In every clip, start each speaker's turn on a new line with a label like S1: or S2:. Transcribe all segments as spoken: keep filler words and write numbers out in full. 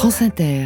S1: France Inter.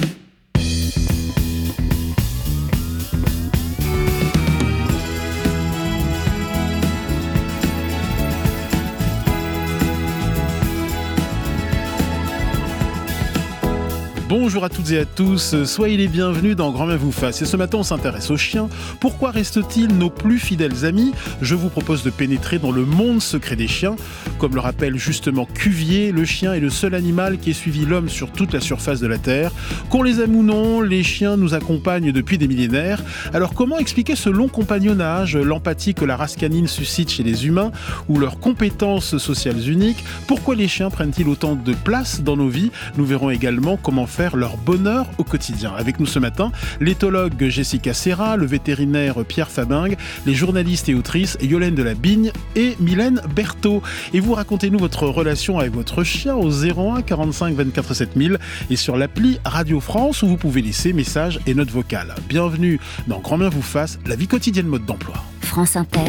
S2: Bonjour à toutes et à tous, soyez les bienvenus dans Grand Bien vous fasse. Et ce matin, on s'intéresse aux chiens. Pourquoi restent-ils nos plus fidèles amis ? Je vous propose de pénétrer dans le monde secret des chiens. Comme le rappelle justement Cuvier, le chien est le seul animal qui ait suivi l'homme sur toute la surface de la Terre. Qu'on les aime ou non, les chiens nous accompagnent depuis des millénaires. Alors comment expliquer ce long compagnonnage, l'empathie que la race canine suscite chez les humains ou leurs compétences sociales uniques ? Pourquoi les chiens prennent-ils autant de place dans nos vies ? Nous verrons également comment faire leur bonheur au quotidien. Avec nous ce matin, l'éthologue Jessica Serra, le vétérinaire Pierre Fabingue, les journalistes et autrices Yolène de la Bigne et Mylène Berthaud. Et vous, racontez-nous votre relation avec votre chien au zéro un quarante-cinq vingt-quatre sept mille et sur l'appli Radio France où vous pouvez laisser messages et notes vocales. Bienvenue dans Grand Bien vous fasse, la vie quotidienne mode d'emploi.
S3: France Inter,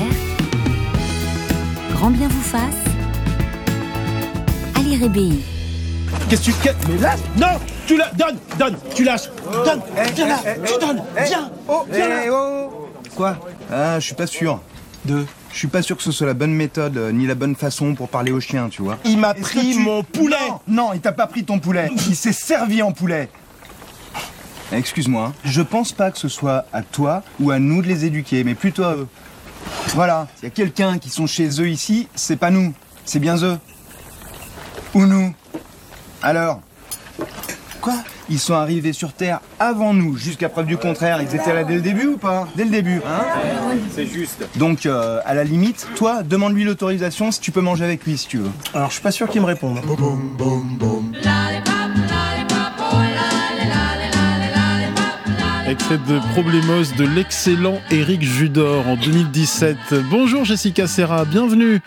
S3: Grand Bien vous fasse, Ali Rébéi.
S4: Qu'est-ce que tu... Mais lâche. Non. Tu la... Donne. Donne. Tu lâches. Donne.
S5: Eh,
S4: Viens là.
S5: eh,
S4: Tu
S5: eh,
S4: donnes.
S5: eh,
S4: Viens.
S5: Oh.
S4: Viens
S5: Eh,
S4: là.
S5: oh. Quoi ? Ah, je suis pas sûr.
S4: Deux.
S5: Je suis pas sûr que ce soit la bonne méthode, euh, ni la bonne façon pour parler aux chiens, tu vois.
S4: Il m'a
S5: Est-ce
S4: pris
S5: que tu-
S4: mon poulet.
S5: Non, non, il t'a pas pris ton poulet. Il s'est servi en poulet. Excuse-moi, hein. Je pense pas que ce soit à toi ou à nous de les éduquer, mais plutôt à eux. Voilà, s'il y a quelqu'un qui sont chez eux ici, c'est pas nous, c'est bien eux. Ou nous. Alors ? Quoi ? Ils sont arrivés sur Terre avant nous, jusqu'à preuve du contraire. Ils étaient là dès le début ou pas ? Dès le début, hein ?
S4: C'est juste.
S5: Donc, euh, à la limite, toi, demande-lui l'autorisation si tu peux manger avec lui, si tu veux.
S4: Alors, je suis pas sûr qu'il me réponde.
S2: Extrait de Problemos de l'excellent Éric Judor en deux mille dix-sept. Bonjour Jessica Serra, bienvenue.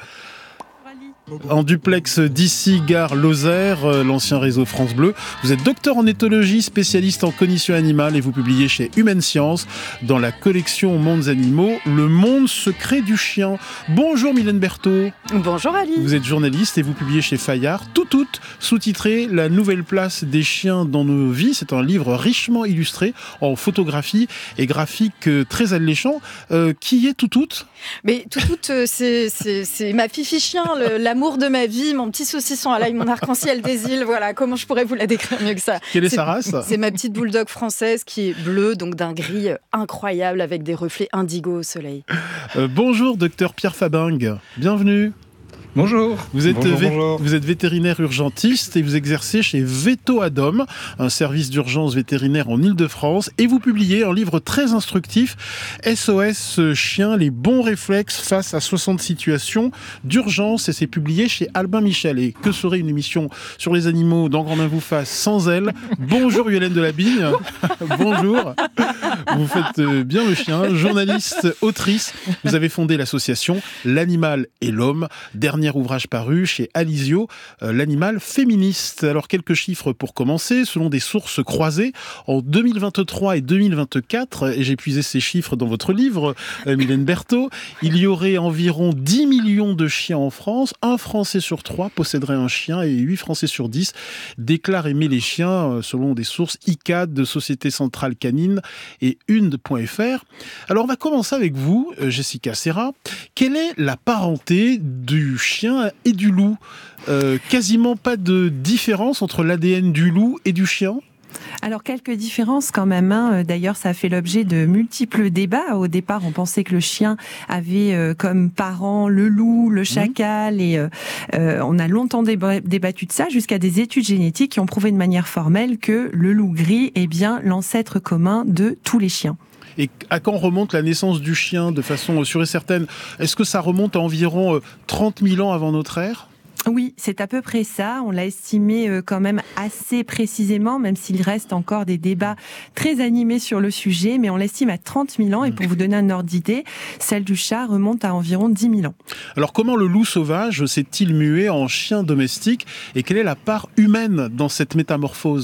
S2: En duplex d'ici, gare Lozère, euh, l'ancien réseau France Bleu. Vous êtes docteur en éthologie, spécialiste en cognition animale et vous publiez chez Humaine Science dans la collection Mondes Animaux, Le monde secret du chien. Bonjour Mylène Berthaud.
S6: Bonjour Ali.
S2: Vous êtes journaliste et vous publiez chez Fayard, tout tout, sous-titré La nouvelle place des chiens dans nos vies. C'est un livre richement illustré en photographie et graphique euh, très alléchant. Euh, qui est tout tout ?
S6: Mais tout, tout euh, c'est, c'est, c'est ma fifi chien, le, l'amour de ma vie, mon petit saucisson à l'ail, mon arc-en-ciel des îles. Voilà, comment je pourrais vous la décrire mieux que ça ?
S2: Quelle est,
S6: c'est,
S2: sa race ?
S6: C'est ma petite bulldog française qui est bleue, donc d'un gris incroyable avec des reflets indigo au soleil.
S2: Euh, bonjour docteur Pierre Fabingue, bienvenue.
S7: Bonjour.
S2: Vous êtes,
S7: bonjour,
S2: vé-
S7: bonjour.
S2: vous êtes vétérinaire urgentiste et vous exercez chez Veto Adom, un service d'urgence vétérinaire en Ile-de-France, et vous publiez un livre très instructif, S O S Chien, les bons réflexes face à soixante situations d'urgence, et c'est publié chez Albin Michel. Et que serait une émission sur les animaux dans Grand Bien vous fasse sans elle ? Bonjour Yolène de la Bigne. Bonjour. Vous faites bien le chien, journaliste, autrice. Vous avez fondé l'association L'Animal et l'Homme, dernier ouvrage paru chez Alizio, euh, l'animal féministe. Alors quelques chiffres pour commencer, selon des sources croisées, en deux mille vingt-trois et deux mille vingt-quatre, et j'ai puisé ces chiffres dans votre livre, euh, Mylène Berthaud, il y aurait environ dix millions de chiens en France, un Français sur trois posséderait un chien et huit Français sur dix déclarent aimer les chiens, euh, selon des sources I C A D de Société Centrale Canine et une point F R. Alors on va commencer avec vous, euh, Jessica Serra. Quelle est la parenté du chien et du loup ? euh, Quasiment pas de différence entre l'A D N du loup et du chien ?
S8: Alors, quelques différences quand même. Hein. D'ailleurs, ça a fait l'objet de multiples débats. Au départ, on pensait que le chien avait euh, comme parent le loup, le chacal. Mmh. Et euh, euh, on a longtemps déba- débattu de ça, jusqu'à des études génétiques qui ont prouvé de manière formelle que le loup gris est bien l'ancêtre commun de tous les chiens.
S2: Et à quand remonte la naissance du chien de façon sûre et certaine ? Est-ce que ça remonte à environ trente mille ans avant notre ère ?
S8: Oui, c'est à peu près ça. On l'a estimé quand même assez précisément, même s'il reste encore des débats très animés sur le sujet, mais on l'estime à trente mille ans. Et pour vous donner un ordre d'idée, celle du chat remonte à environ dix mille ans.
S2: Alors comment le loup sauvage s'est-il mué en chien domestique et quelle est la part humaine dans cette métamorphose ?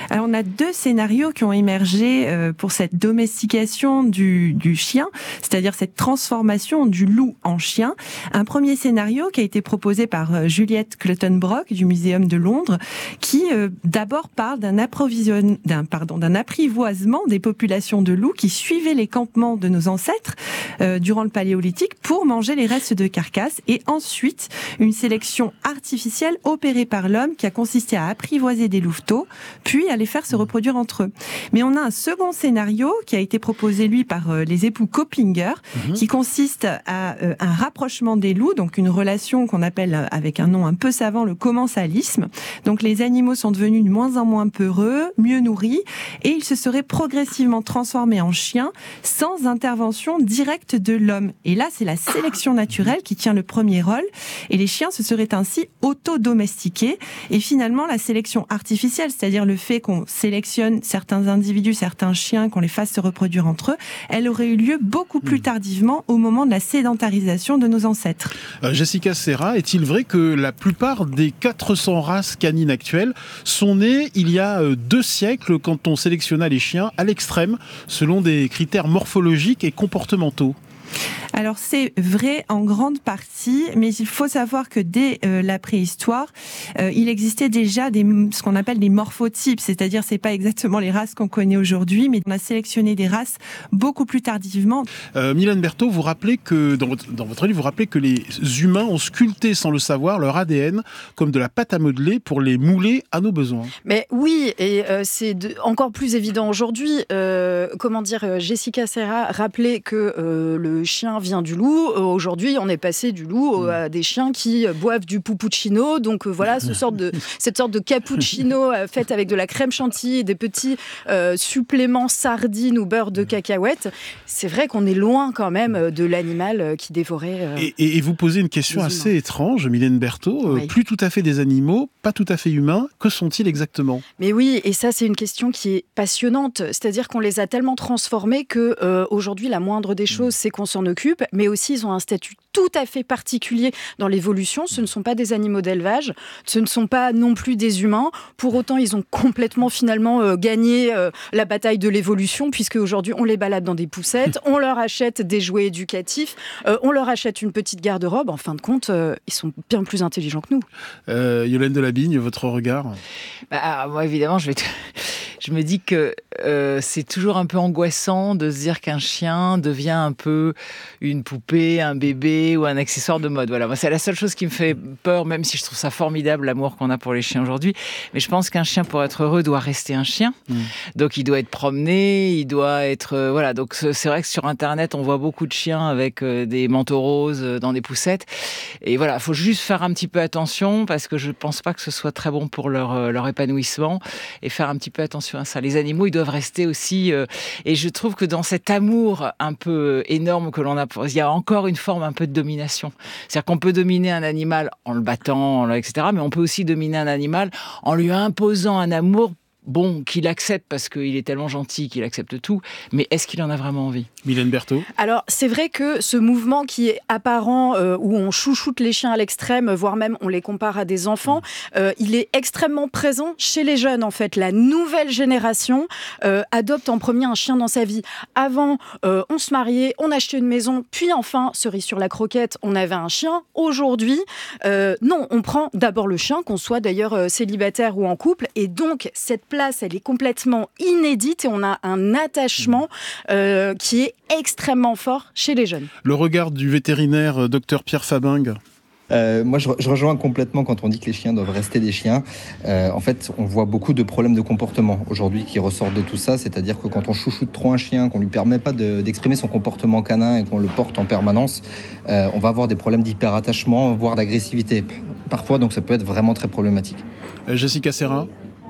S8: Alors, on a deux scénarios qui ont émergé euh, pour cette domestication du, du chien, c'est-à-dire cette transformation du loup en chien. Un premier scénario qui a été proposé par euh, Juliette Clutton-Brock du Muséum de Londres, qui euh, d'abord parle d'un approvisionne, d'un pardon, d'un apprivoisement des populations de loups qui suivaient les campements de nos ancêtres euh, durant le Paléolithique pour manger les restes de carcasses, et ensuite une sélection artificielle opérée par l'homme qui a consisté à apprivoiser des louveteaux, puis à les faire se reproduire entre eux. Mais on a un second scénario qui a été proposé, lui, par euh, les époux Coppinger, mmh. qui consiste à euh, un rapprochement des loups, donc une relation qu'on appelle, euh, avec un nom un peu savant, le commensalisme. Donc les animaux sont devenus de moins en moins peureux, mieux nourris, et ils se seraient progressivement transformés en chiens sans intervention directe de l'homme. Et là, c'est la sélection naturelle qui tient le premier rôle, et les chiens se seraient ainsi auto-domestiqués. Et finalement, la sélection artificielle, c'est-à-dire le fait qu'on sélectionne certains individus, certains chiens, qu'on les fasse se reproduire entre eux, elle aurait eu lieu beaucoup plus tardivement, au moment de la sédentarisation de nos ancêtres.
S2: Euh, Jessica Serra, est-il vrai que la plupart des quatre cents races canines actuelles sont nées il y a deux siècles, quand on sélectionna les chiens à l'extrême, selon des critères morphologiques et comportementaux ?
S8: Alors c'est vrai en grande partie, mais il faut savoir que dès euh, la préhistoire, euh, il existait déjà des, ce qu'on appelle des morphotypes, c'est-à-dire c'est pas exactement les races qu'on connaît aujourd'hui, mais on a sélectionné des races beaucoup plus tardivement.
S2: Euh, Mylène Berthaud, vous rappelez que dans votre, dans votre livre, vous rappelez que les humains ont sculpté sans le savoir leur A D N comme de la pâte à modeler pour les mouler à nos besoins.
S6: Mais oui, et euh, c'est de, encore plus évident aujourd'hui. Euh, comment dire, Jessica Serra rappelait que euh, le chien vient du loup. Aujourd'hui, on est passé du loup à des chiens qui boivent du puppuccino. Donc euh, voilà, ce sorte de, cette sorte de cappuccino euh, fait avec de la crème chantilly et des petits euh, suppléments sardines ou beurre de cacahuète. C'est vrai qu'on est loin quand même de l'animal qui dévorait. Euh,
S2: et, et, et vous posez une question assez étrange, Mylène Berthaud. Euh,
S6: oui.
S2: Plus tout à fait des animaux, pas tout à fait humains. Que sont-ils exactement ?
S6: Mais oui, et ça, c'est une question qui est passionnante. C'est-à-dire qu'on les a tellement transformés que euh, aujourd'hui, la moindre des choses, c'est qu'on s'en occupe. Mais aussi, ils ont un statut tout à fait particulier dans l'évolution. Ce ne sont pas des animaux d'élevage, ce ne sont pas non plus des humains. Pour autant, ils ont complètement finalement euh, gagné euh, la bataille de l'évolution, puisque aujourd'hui, on les balade dans des poussettes, on leur achète des jouets éducatifs, euh, on leur achète une petite garde-robe. En fin de compte, euh, ils sont bien plus intelligents que nous.
S2: Euh, Yolande Delabigne, votre regard ?
S1: Bah, moi, évidemment, je vais te... Je me dis que euh, c'est toujours un peu angoissant de se dire qu'un chien devient un peu une poupée, un bébé ou un accessoire de mode. Voilà, moi, c'est la seule chose qui me fait peur, même si je trouve ça formidable, l'amour qu'on a pour les chiens aujourd'hui. Mais je pense qu'un chien, pour être heureux, doit rester un chien. Mmh. Donc, il doit être promené, il doit être... Euh, voilà, donc c'est vrai que sur Internet, on voit beaucoup de chiens avec euh, des manteaux roses euh, dans des poussettes. Et voilà, il faut juste faire un petit peu attention, parce que je ne pense pas que ce soit très bon pour leur, euh, leur épanouissement. Et faire un petit peu attention à ça. Les animaux, ils doivent rester aussi... Euh, et je trouve que dans cet amour un peu énorme que l'on a, il y a encore une forme un peu de domination. C'est-à-dire qu'on peut dominer un animal en le battant, et cetera, mais on peut aussi dominer un animal en lui imposant un amour, bon, qu'il accepte parce qu'il est tellement gentil qu'il accepte tout, mais est-ce qu'il en a vraiment envie ?
S2: Mylène Berthaud ?
S6: Alors, c'est vrai que ce mouvement qui est apparent, euh, où on chouchoute les chiens à l'extrême, voire même on les compare à des enfants, euh, il est extrêmement présent chez les jeunes, en fait. La nouvelle génération euh, adopte en premier un chien dans sa vie. Avant, euh, on se mariait, on achetait une maison, puis enfin, cerise sur la croquette, on avait un chien. Aujourd'hui, euh, non, on prend d'abord le chien, qu'on soit d'ailleurs euh, célibataire ou en couple, et donc cette place, elle est complètement inédite et on a un attachement euh, qui est extrêmement fort chez les jeunes.
S2: Le regard du vétérinaire docteur Pierre Fabingue.
S3: Euh, moi, je, je rejoins complètement quand on dit que les chiens doivent rester des chiens. Euh, en fait, on voit beaucoup de problèmes de comportement aujourd'hui qui ressortent de tout ça. C'est-à-dire que quand on chouchoute trop un chien, qu'on lui permet pas de, d'exprimer son comportement canin et qu'on le porte en permanence, euh, on va avoir des problèmes d'hyperattachement, voire d'agressivité. Parfois, donc ça peut être vraiment très problématique.
S2: Euh, Jessica Serra ?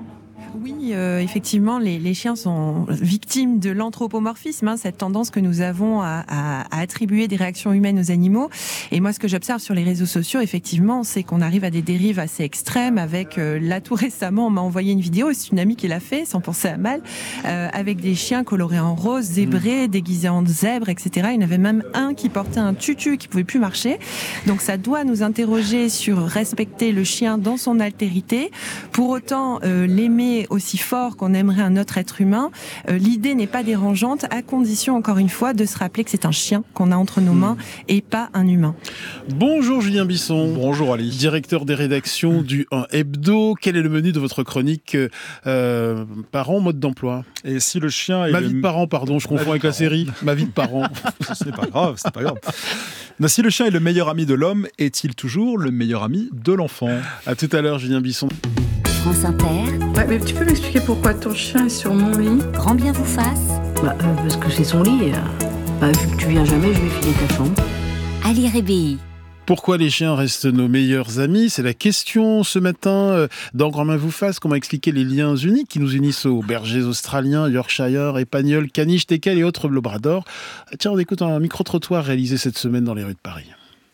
S8: Oui, euh, effectivement, les, les chiens sont victimes de l'anthropomorphisme, hein, cette tendance que nous avons à, à, à attribuer des réactions humaines aux animaux. Et moi, ce que j'observe sur les réseaux sociaux, effectivement, c'est qu'on arrive à des dérives assez extrêmes. Avec euh, là, tout récemment, on m'a envoyé une vidéo, c'est une amie qui l'a fait, sans penser à mal, euh, avec des chiens colorés en rose, zébrés, déguisés en zèbres, et cetera. Il y en avait même un qui portait un tutu qui pouvait plus marcher. Donc, ça doit nous interroger sur respecter le chien dans son altérité. Pour autant, euh, l'aimer aussi fort qu'on aimerait un autre être humain, euh, l'idée n'est pas dérangeante, à condition, encore une fois, de se rappeler que c'est un chien qu'on a entre nos mains et pas un humain.
S2: Bonjour Julien Bisson.
S7: Bonjour Ali.
S2: Directeur des rédactions du un Hebdo. Quel est le menu de votre chronique euh, parents, mode d'emploi?
S7: Et si le chien est
S2: Ma
S7: le...
S2: vie de parent, pardon, je confonds avec la série. Ma vie de parent.
S7: C'est pas grave, c'est pas grave. Non, si le chien est le meilleur ami de l'homme, est-il toujours le meilleur ami de l'enfant?
S2: À tout à l'heure, Julien Bisson.
S9: France Inter.
S10: Ouais, mais tu peux m'expliquer pourquoi ton chien est sur mon lit?
S9: Grand bien vous fasse.
S11: Bah, euh, parce que c'est son lit. Euh, bah, vu que tu viens jamais, je vais filer ta chambre.
S9: Ali Rébéi.
S2: Pourquoi les chiens restent nos meilleurs amis? C'est la question ce matin dans Grand Main vous fasse. Comment expliquer les liens uniques qui nous unissent aux bergers australiens, Yorkshire, Épagnols, Caniches, Teckels et autres Labrador? Tiens, on écoute un micro-trottoir réalisé cette semaine dans les rues de Paris.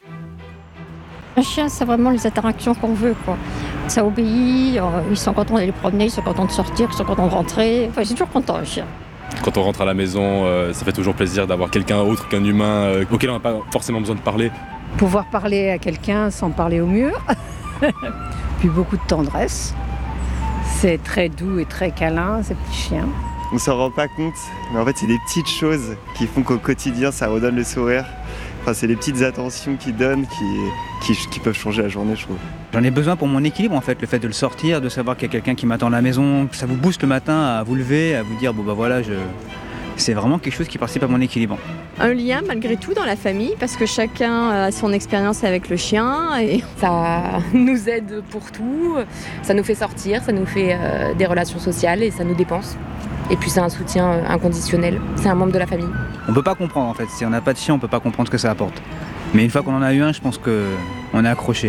S12: Un chien, c'est vraiment les interactions qu'on veut, quoi. Ça obéit, ils sont contents d'aller promener, ils sont contents de sortir, ils sont contents de rentrer. Enfin, ils sont toujours contents, un chien.
S13: Quand on rentre à la maison, euh, ça fait toujours plaisir d'avoir quelqu'un autre qu'un humain euh, auquel on n'a pas forcément besoin de parler.
S14: Pouvoir parler à quelqu'un sans parler au mur, puis beaucoup de tendresse. C'est très doux et très câlin, ces petits chiens.
S15: On s'en rend pas compte, mais en fait c'est des petites choses qui font qu'au quotidien ça redonne le sourire. Enfin, c'est les petites attentions qu'ils donnent qui, qui, qui peuvent changer la journée, je trouve.
S16: J'en ai besoin pour mon équilibre en fait, le fait de le sortir, de savoir qu'il y a quelqu'un qui m'attend à la maison, ça vous booste le matin à vous lever, à vous dire bon bah voilà, je... c'est vraiment quelque chose qui participe à mon équilibre.
S17: Un lien malgré tout dans la famille parce que chacun a son expérience avec le chien et ça nous aide pour tout, ça nous fait sortir, ça nous fait euh, des relations sociales et ça nous dépense. Et puis c'est un soutien euh, inconditionnel, c'est un membre de la famille.
S16: On peut pas comprendre en fait, si on n'a pas de chien on peut pas comprendre ce que ça apporte. Mais une fois qu'on en a eu un, je pense qu'on est accroché.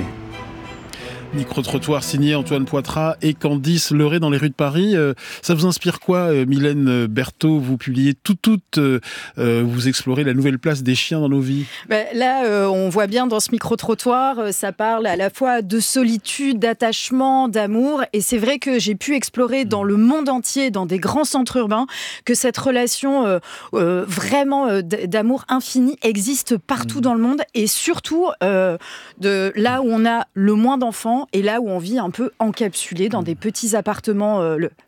S2: Micro-trottoir signé Antoine Poitras et Candice Leray dans les rues de Paris. Euh, ça vous inspire quoi, euh, Mylène Berthaud? Vous publiez tout, tout, euh, euh, vous explorez la nouvelle place des chiens dans nos vies.
S6: Ben, là, euh, on voit bien dans ce micro-trottoir, euh, ça parle à la fois de solitude, d'attachement, d'amour. Et c'est vrai que j'ai pu explorer dans le monde entier, dans des grands centres urbains, que cette relation euh, euh, vraiment euh, d'amour infini existe partout mmh. dans le monde. Et surtout, euh, de là où on a le moins d'enfants, et là où on vit un peu encapsulé dans des petits appartements. Euh, le...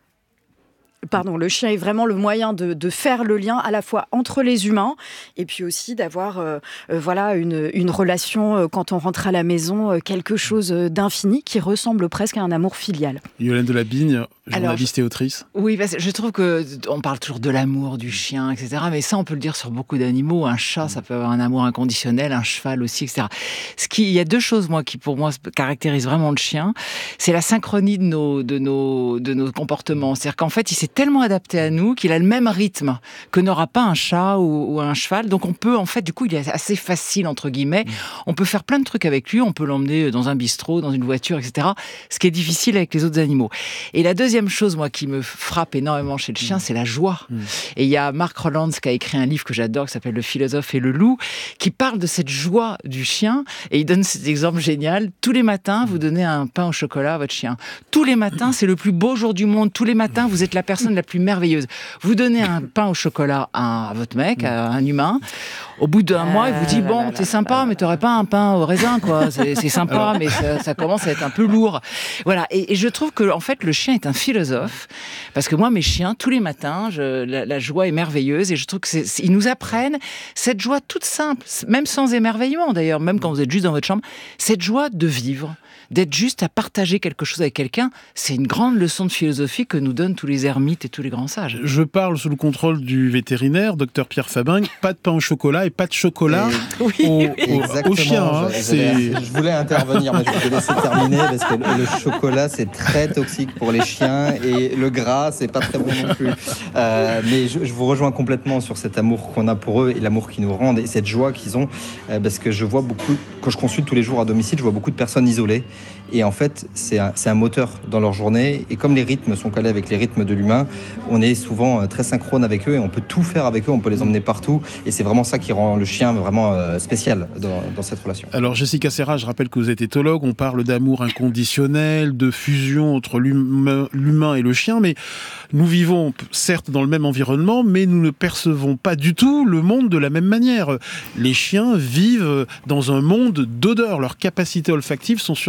S6: Pardon, le chien est vraiment le moyen de, de faire le lien à la fois entre les humains et puis aussi d'avoir euh, euh, voilà, une, une relation, euh, quand on rentre à la maison, euh, quelque chose d'infini qui ressemble presque à un amour filial.
S2: Yolande Delabigne, journaliste et autrice.
S1: Oui, parce que je trouve qu'on parle toujours de l'amour du chien, et cetera. Mais ça, on peut le dire sur beaucoup d'animaux. Un chat, ça peut avoir un amour inconditionnel, un cheval aussi, et cetera. Ce qui, il y a deux choses, moi, qui pour moi caractérisent vraiment le chien. C'est la synchronie de nos, de nos, de nos comportements. C'est-à-dire qu'en fait, il s'est tellement adapté à nous qu'il a le même rythme que n'aura pas un chat ou, ou un cheval. Donc on peut, en fait, du coup, il est assez facile, entre guillemets. Mmh. On peut faire plein de trucs avec lui. On peut l'emmener dans un bistrot, dans une voiture, et cetera. Ce qui est difficile avec les autres animaux. Et la deuxième chose, moi, qui me frappe énormément chez le chien, mmh. c'est la joie. Mmh. Et il y a Mark Rylance qui a écrit un livre que j'adore, qui s'appelle Le philosophe et le loup, qui parle de cette joie du chien. Et il donne cet exemple génial. Tous les matins, vous donnez un pain au chocolat à votre chien. Tous les matins, c'est le plus beau jour du monde. Tous les matins, vous êtes la personne la plus merveilleuse. Vous donnez un pain au chocolat à votre mec, à un humain. Au bout d'un euh, mois, il vous dit bon, là, là, t'es sympa, là, là, mais t'aurais pas un pain au raisin, quoi. C'est, c'est sympa, alors... mais ça, ça commence à être un peu lourd. Voilà. Et, et je trouve que en fait, le chien est un philosophe, parce que moi, mes chiens, tous les matins, je, la, la joie est merveilleuse, et je trouve que c'est, c'est, ils nous apprennent cette joie toute simple, même sans émerveillement d'ailleurs, même quand vous êtes juste dans votre chambre, cette joie de vivre, d'être juste à partager quelque chose avec quelqu'un. C'est une grande leçon de philosophie que nous donnent tous les ermites et tous les grands sages.
S2: Je parle sous le contrôle du vétérinaire, docteur Pierre Fabin. Pas de pain au chocolat et pas de chocolat et... oui, au,
S3: oui.
S2: au, au chien. Hein,
S3: je, c'est... je voulais intervenir, mais je vais te laisser terminer parce que le, le chocolat, c'est très toxique pour les chiens et le gras, c'est pas très bon non plus. Euh, mais je, je vous rejoins complètement sur cet amour qu'on a pour eux et l'amour qu'ils nous rendent et cette joie qu'ils ont. Euh, parce que je vois beaucoup, quand je consulte tous les jours à domicile, je vois beaucoup de personnes isolées. Et en fait, c'est un, c'est un moteur dans leur journée. Et comme les rythmes sont calés avec les rythmes de l'humain, on est souvent très synchrone avec eux et on peut tout faire avec eux, on peut les emmener partout. Et c'est vraiment ça qui rend le chien vraiment euh, spécial dans, dans cette relation.
S2: Alors Jessica Serra, je rappelle que vous êtes éthologue, on parle d'amour inconditionnel, de fusion entre l'humain, l'humain et le chien, mais nous vivons certes dans le même environnement, mais nous ne percevons pas du tout le monde de la même manière. Les chiens vivent dans un monde d'odeurs, leurs capacités olfactives sont surdéveloppées.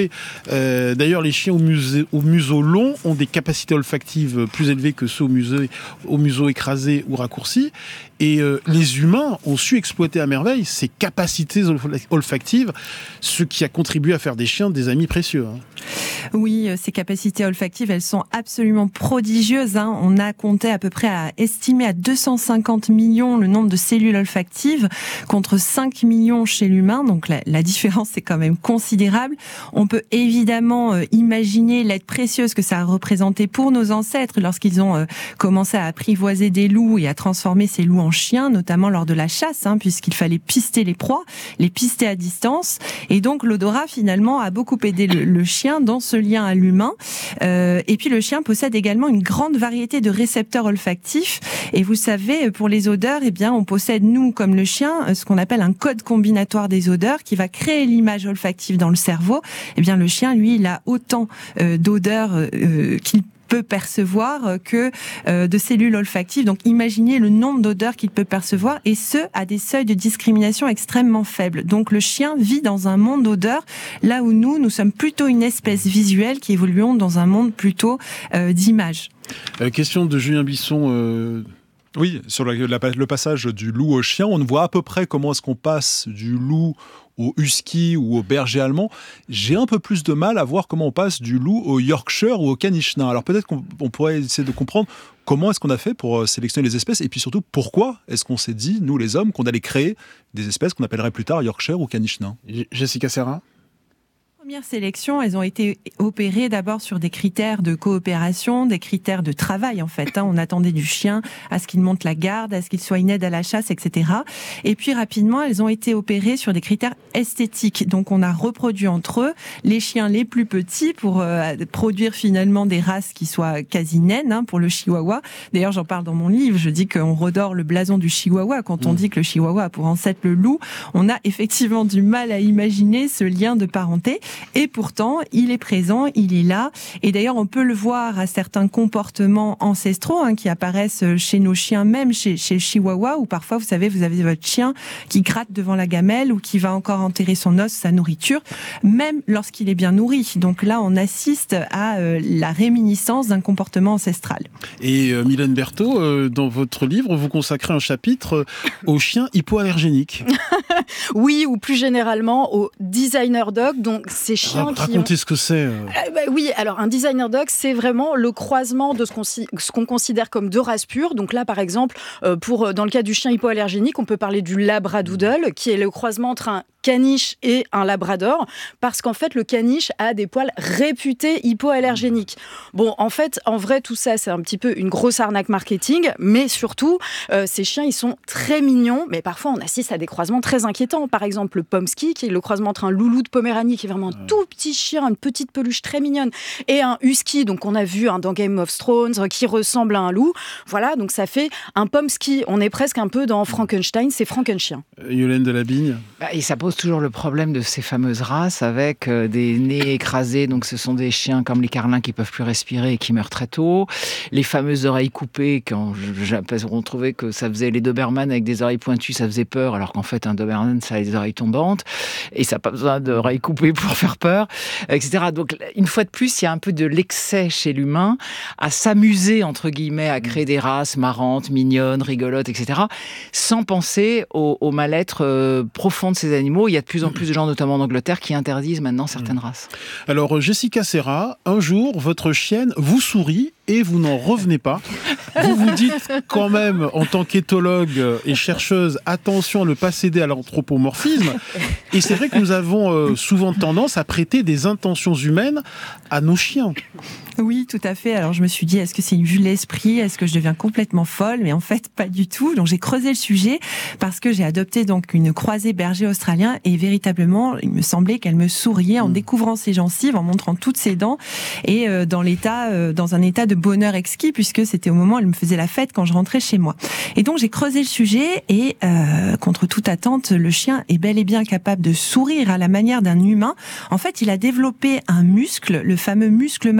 S2: écrasé. Euh, d'ailleurs, les chiens au, musée, au museau long ont des capacités olfactives plus élevées que ceux au, musée, au museau écrasé ou raccourci. Et euh, les humains ont su exploiter à merveille ces capacités olfactives, ce qui a contribué à faire des chiens des amis précieux. Hein.
S8: Oui, ces capacités olfactives, elles sont absolument prodigieuses. Hein. On a compté à peu près à estimer à deux cent cinquante millions le nombre de cellules olfactives contre cinq millions chez l'humain. Donc la, la différence est quand même considérable. On peut évidemment euh, imaginer l'aide précieuse que ça a représenté pour nos ancêtres lorsqu'ils ont euh, commencé à apprivoiser des loups et à transformer ces loups en chiens, notamment lors de la chasse, hein, puisqu'il fallait pister les proies, les pister à distance. Et donc l'odorat finalement a beaucoup aidé le, le chien dans ce lien à l'humain. Euh, et puis le chien possède également une grande variété de récepteurs olfactifs. Et vous savez, pour les odeurs, eh bien, on possède, nous, comme le chien, ce qu'on appelle un code combinatoire des odeurs qui va créer l'image olfactive dans le cerveau. Eh bien, le chien, lui, il a autant euh, d'odeurs euh, qu'il peut percevoir que euh, de cellules olfactives. Donc imaginez le nombre d'odeurs qu'il peut percevoir, et ce, à des seuils de discrimination extrêmement faibles. Donc le chien vit dans un monde d'odeurs, là où nous, nous sommes plutôt une espèce visuelle qui évoluons dans un monde plutôt euh, d'images.
S2: Euh, question de Julien Bisson. Euh...
S7: Oui, sur la, la, le passage du loup au chien, on voit à peu près comment est-ce qu'on passe du loup au husky ou au berger allemand. J'ai un peu plus de mal à voir comment on passe du loup au Yorkshire ou au caniche nain. Alors peut-être qu'on on pourrait essayer de comprendre comment est-ce qu'on a fait pour sélectionner les espèces, et puis surtout pourquoi est-ce qu'on s'est dit, nous les hommes, qu'on allait créer des espèces qu'on appellerait plus tard Yorkshire ou caniche nain.
S2: Jessica Serra.
S8: Premières sélections, elles ont été opérées d'abord sur des critères de coopération, des critères de travail en fait. On attendait du chien à ce qu'il monte la garde, à ce qu'il soit une aide à la chasse, et cetera. Et puis rapidement, elles ont été opérées sur des critères esthétiques. Donc on a reproduit entre eux les chiens les plus petits pour euh, produire finalement des races qui soient quasi naines, hein, pour le chihuahua. D'ailleurs, j'en parle dans mon livre, je dis qu'on redore le blason du chihuahua. Quand on dit que le chihuahua a pour ancêtre le loup, on a effectivement du mal à imaginer ce lien de parenté. Et pourtant, il est présent, il est là. Et d'ailleurs, on peut le voir à certains comportements ancestraux hein, qui apparaissent chez nos chiens, même chez, chez le chihuahua, où parfois, vous savez, vous avez votre chien qui gratte devant la gamelle ou qui va encore enterrer son os, sa nourriture, même lorsqu'il est bien nourri. Donc là, on assiste à euh, la réminiscence d'un comportement ancestral.
S2: Et euh, Mylène Berthaud, euh, dans votre livre, vous consacrez un chapitre euh, aux chiens hypoallergéniques.
S6: Oui, ou plus généralement aux designer dogs, donc ces chiens
S2: Ra-
S6: qui
S2: racontez
S6: ont...
S2: ce que c'est. Euh...
S6: Euh, bah, oui, alors un designer dog, c'est vraiment le croisement de ce qu'on, ce qu'on considère comme deux races pures. Donc là, par exemple, euh, pour, dans le cas du chien hypoallergénique, on peut parler du labradoodle, qui est le croisement entre un caniche et un labrador, parce qu'en fait, le caniche a des poils réputés hypoallergéniques. Bon, en fait, en vrai, tout ça, c'est un petit peu une grosse arnaque marketing, mais surtout, euh, ces chiens, ils sont très mignons, mais parfois, on assiste à des croisements très inquiétants. Par exemple, le Pomsky, qui est le croisement entre un loulou de Poméranie, qui est vraiment un tout petit chien, une petite peluche très mignonne, et un husky, donc on a vu hein, dans Game of Thrones, qui ressemble à un loup. Voilà, donc ça fait un Pomsky. On est presque un peu dans Frankenstein, c'est Frankenchien.
S2: Euh, Yolène Delabigne.
S1: Bah, et ça pose toujours le problème de ces fameuses races avec euh, des nez écrasés. Donc ce sont des chiens comme les carlins qui peuvent plus respirer et qui meurent très tôt. Les fameuses oreilles coupées, quand on trouvait que ça faisait les Doberman avec des oreilles pointues, ça faisait peur, alors qu'en fait un Doberman ça a les oreilles tombantes et ça n'a pas besoin d'oreilles coupées pour faire peur, et cetera. Donc une fois de plus, il y a un peu de l'excès chez l'humain à s'amuser entre guillemets à créer des races marrantes, mignonnes, rigolotes, et cetera. Sans penser au, au mal-être euh, profond de ces animaux. Il y a de plus en plus de gens, notamment en Angleterre, qui interdisent maintenant certaines races.
S2: Alors, Jessica Serra, un jour, votre chienne vous sourit et vous n'en revenez pas. Vous vous dites quand même, en tant qu'éthologue et chercheuse, attention à ne pas céder à l'anthropomorphisme. Et c'est vrai que nous avons euh, souvent tendance à prêter des intentions humaines à nos chiens.
S8: Oui, tout à fait. Alors je me suis dit, est-ce que c'est une vue de l'esprit ? Est-ce que je deviens complètement folle ? Mais en fait, pas du tout. Donc j'ai creusé le sujet parce que j'ai adopté donc une croisée berger australien et véritablement, il me semblait qu'elle me souriait en mmh. découvrant ses gencives, en montrant toutes ses dents et euh, dans l'état, euh, dans un état de bonheur exquis puisque c'était au moment où elle me faisait la fête quand je rentrais chez moi. Et donc j'ai creusé le sujet et euh, contre toute attente, le chien est bel et bien capable de sourire à la manière d'un humain. En fait, il a développé un muscle, le fameux muscle majeur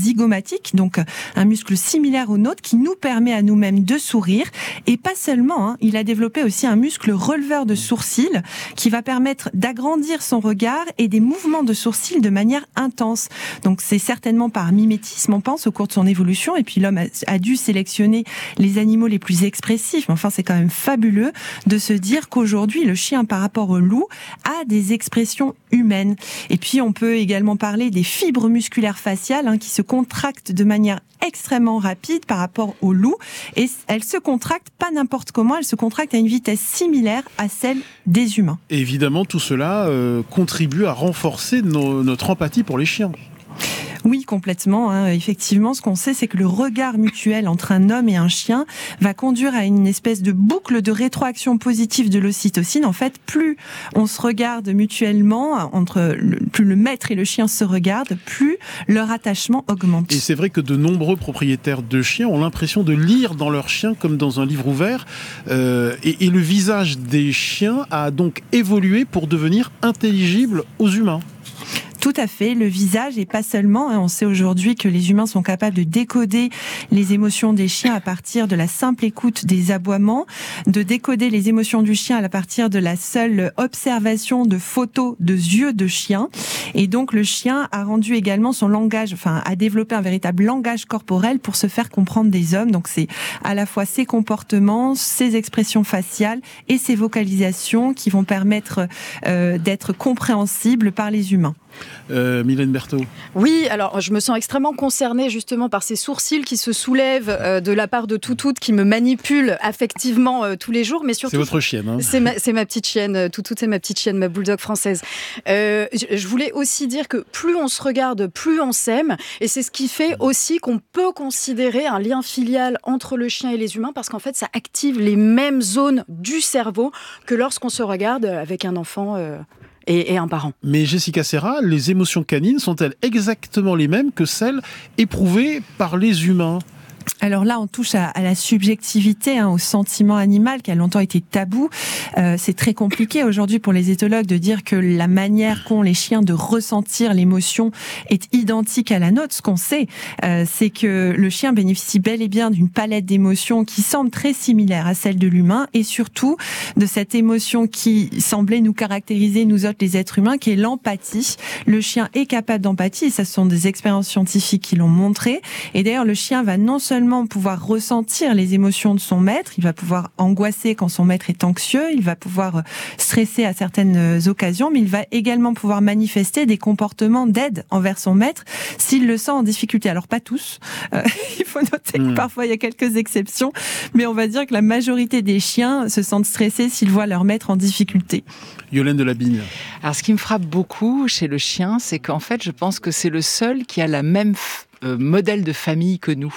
S8: zygomatique, donc un muscle similaire au nôtre qui nous permet à nous-mêmes de sourire. Et pas seulement, hein, il a développé aussi un muscle releveur de sourcils qui va permettre d'agrandir son regard et des mouvements de sourcils de manière intense. Donc c'est certainement par mimétisme, on pense, au cours de son évolution. Et puis l'homme a, a dû sélectionner les animaux les plus expressifs. Mais enfin, c'est quand même fabuleux de se dire qu'aujourd'hui, le chien, par rapport au loup, a des expressions humaines. Et puis, on peut également parler des fibres musculaires faciales hein, qui se contractent de manière extrêmement rapide par rapport au loup. Et elles se contractent pas n'importe comment, elles se contractent à une vitesse similaire à celle des humains.
S2: Et évidemment, tout cela euh, contribue à renforcer nos, notre empathie pour les chiens.
S8: Oui, complètement. Hein. Effectivement, ce qu'on sait, c'est que le regard mutuel entre un homme et un chien va conduire à une espèce de boucle de rétroaction positive de l'ocytocine. En fait, plus on se regarde mutuellement, entre le, plus le maître et le chien se regardent, plus leur attachement augmente.
S2: Et c'est vrai que de nombreux propriétaires de chiens ont l'impression de lire dans leur chien comme dans un livre ouvert. Euh, et, et le visage des chiens a donc évolué pour devenir intelligible aux humains.
S8: Tout à fait, le visage et pas seulement. Hein, on sait aujourd'hui que les humains sont capables de décoder les émotions des chiens à partir de la simple écoute des aboiements, de décoder les émotions du chien à partir de la seule observation de photos de yeux de chien. Et donc le chien a rendu également son langage, enfin a développé un véritable langage corporel pour se faire comprendre des hommes. Donc c'est à la fois ses comportements, ses expressions faciales et ses vocalisations qui vont permettre euh, d'être compréhensibles par les humains.
S2: Euh, Mylène Berthaud.
S6: Oui, alors je me sens extrêmement concernée justement par ces sourcils qui se soulèvent euh, de la part de Toutout qui me manipule affectivement euh, tous les jours, mais surtout...
S2: C'est votre chienne. Hein.
S6: C'est, ma, c'est ma petite chienne, Toutout c'est ma petite chienne, ma bulldog française. Euh, je, je voulais aussi dire que plus on se regarde, plus on s'aime, et c'est ce qui fait aussi qu'on peut considérer un lien filial entre le chien et les humains, parce qu'en fait ça active les mêmes zones du cerveau que lorsqu'on se regarde avec un enfant... Euh, Et, et un parent.
S2: Mais Jessica Serra, les émotions canines sont-elles exactement les mêmes que celles éprouvées par les humains ?
S8: Alors là, on touche à, à la subjectivité, hein, au sentiment animal qui a longtemps été tabou. Euh, c'est très compliqué aujourd'hui pour les éthologues de dire que la manière qu'ont les chiens de ressentir l'émotion est identique à la nôtre. Ce qu'on sait, euh, c'est que le chien bénéficie bel et bien d'une palette d'émotions qui semble très similaire à celle de l'humain, et surtout de cette émotion qui semblait nous caractériser, nous autres les êtres humains, qui est l'empathie. Le chien est capable d'empathie, et ça ce sont des expériences scientifiques qui l'ont montré. Et d'ailleurs, le chien va non seulement pouvoir ressentir les émotions de son maître, il va pouvoir angoisser quand son maître est anxieux, il va pouvoir stresser à certaines occasions, mais il va également pouvoir manifester des comportements d'aide envers son maître s'il le sent en difficulté. Alors pas tous, euh, il faut noter que parfois il y a quelques exceptions, mais on va dire que la majorité des chiens se sentent stressés s'ils voient leur maître en difficulté.
S2: Yolène de Labigne.
S1: Alors ce qui me frappe beaucoup chez le chien, c'est qu'en fait je pense que c'est le seul qui a la même f- euh, modèle de famille que nous.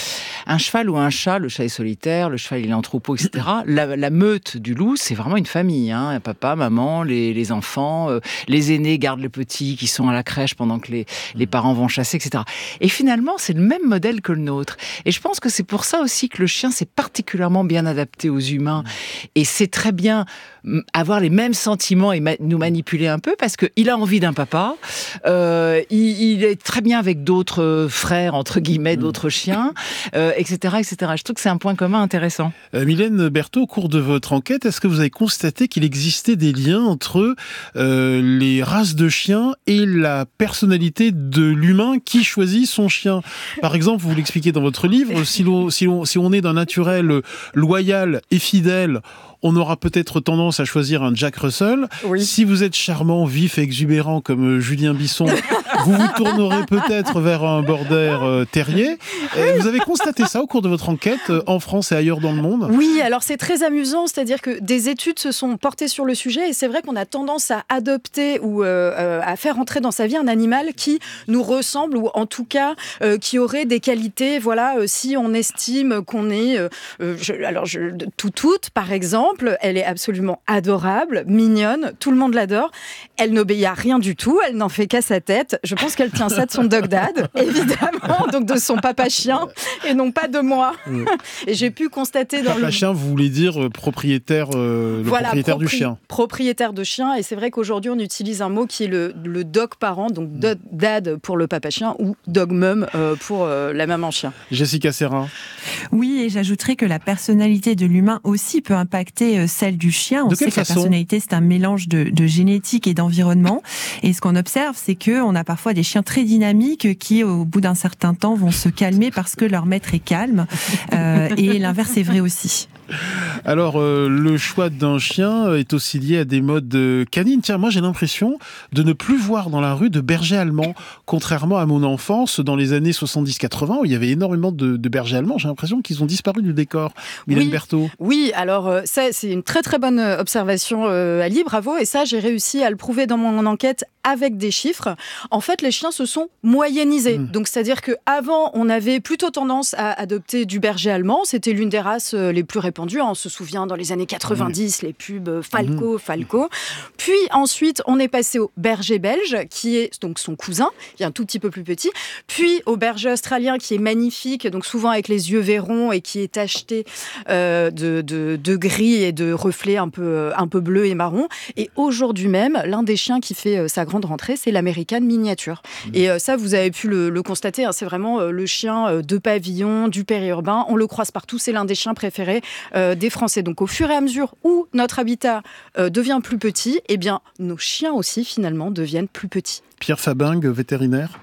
S1: Un cheval ou un chat, le chat est solitaire, le cheval il est en troupeau, et cetera. La, la meute du loup, c'est vraiment une famille. Hein. Papa, maman, les, les enfants, euh, les aînés gardent les petits qui sont à la crèche pendant que les, les parents vont chasser, et cetera. Et finalement, c'est le même modèle que le nôtre. Et je pense que c'est pour ça aussi que le chien s'est particulièrement bien adapté aux humains. Et c'est très bien avoir les mêmes sentiments et ma- nous manipuler un peu, parce qu'il a envie d'un papa, euh, il, il est très bien avec d'autres frères, entre guillemets, d'autres chiens, euh, et cetera, et cetera. Je trouve que c'est un point commun intéressant.
S2: Euh, Mylène Berthaud, au cours de votre enquête, est-ce que vous avez constaté qu'il existait des liens entre euh, les races de chiens et la personnalité de l'humain qui choisit son chien ? Par exemple, vous l'expliquez dans votre livre, si, l'on, si, on, si on est d'un naturel loyal et fidèle, on aura peut-être tendance à choisir un Jack Russell. Oui. Si vous êtes charmant, vif et exubérant comme Julien Bisson, vous vous tournerez peut-être vers un border euh, terrier. Et vous avez constaté ça au cours de votre enquête euh, en France et ailleurs dans le monde ?
S6: Oui, alors c'est très amusant, c'est-à-dire que des études se sont portées sur le sujet, et c'est vrai qu'on a tendance à adopter ou euh, euh, à faire entrer dans sa vie un animal qui nous ressemble, ou en tout cas euh, qui aurait des qualités. Voilà, euh, si on estime qu'on est, euh, je, alors je, Toutout par exemple, simple, elle est absolument adorable, mignonne, tout le monde l'adore. Elle n'obéit à rien du tout, elle n'en fait qu'à sa tête. Je pense qu'elle tient ça de son dog dad, évidemment, donc de son papa chien, et non pas de moi. Oui. Et j'ai pu constater dans
S2: papa le... chien, vous voulez dire propriétaire, euh, le voilà, propriétaire propri- du chien.
S6: Propriétaire de chien, et c'est vrai qu'aujourd'hui on utilise un mot qui est le, le dog parent, donc dog dad pour le papa chien ou dog mum euh, pour euh, la maman chien.
S2: Jessica Serra.
S8: Oui, et j'ajouterais que la personnalité de l'humain aussi peut impacter euh, celle du chien. On
S2: de
S8: sait que
S2: façon
S8: la personnalité c'est un mélange de, de génétique et d'environnement, et ce qu'on observe c'est que on a parfois des chiens très dynamiques qui au bout d'un certain temps vont se calmer parce que leur maître est calme, euh, et l'inverse est vrai aussi.
S2: Alors, euh, le choix d'un chien est aussi lié à des modes canines. Tiens, moi j'ai l'impression de ne plus voir dans la rue de bergers allemands, contrairement à mon enfance dans les années soixante-dix quatre-vingts où il y avait énormément de, de bergers allemands. J'ai l'impression qu'ils ont disparu du décor. Mylène
S6: oui,
S2: Berthaud.
S6: Oui, alors euh, ça, c'est une très très bonne observation, euh, Ali, bravo. Et ça, j'ai réussi à le prouver dans mon enquête avec des chiffres. En fait, les chiens se sont moyennisés. Mmh. Donc, c'est-à-dire qu'avant, on avait plutôt tendance à adopter du berger allemand. C'était l'une des races les plus répandues. On se souvient dans les années quatre-vingt-dix, mmh. les pubs Falco, mmh. Falco. Puis ensuite, on est passé au berger belge, qui est donc son cousin, qui est un tout petit peu plus petit. Puis au berger australien, qui est magnifique, donc souvent avec les yeux verrons et qui est tacheté euh, de, de, de gris et de reflets un peu, un peu bleus et marron. Et aujourd'hui même, l'un des chiens qui fait euh, sa grande rentrée, c'est l'American miniature. Mmh. Et euh, ça, vous avez pu le, le constater, hein, c'est vraiment euh, le chien euh, de pavillon, du périurbain. On le croise partout, c'est l'un des chiens préférés euh, des Français. Donc au fur et à mesure où notre habitat euh, devient plus petit, eh bien, nos chiens aussi, finalement, deviennent plus petits.
S2: Pierre Fabingue, vétérinaire.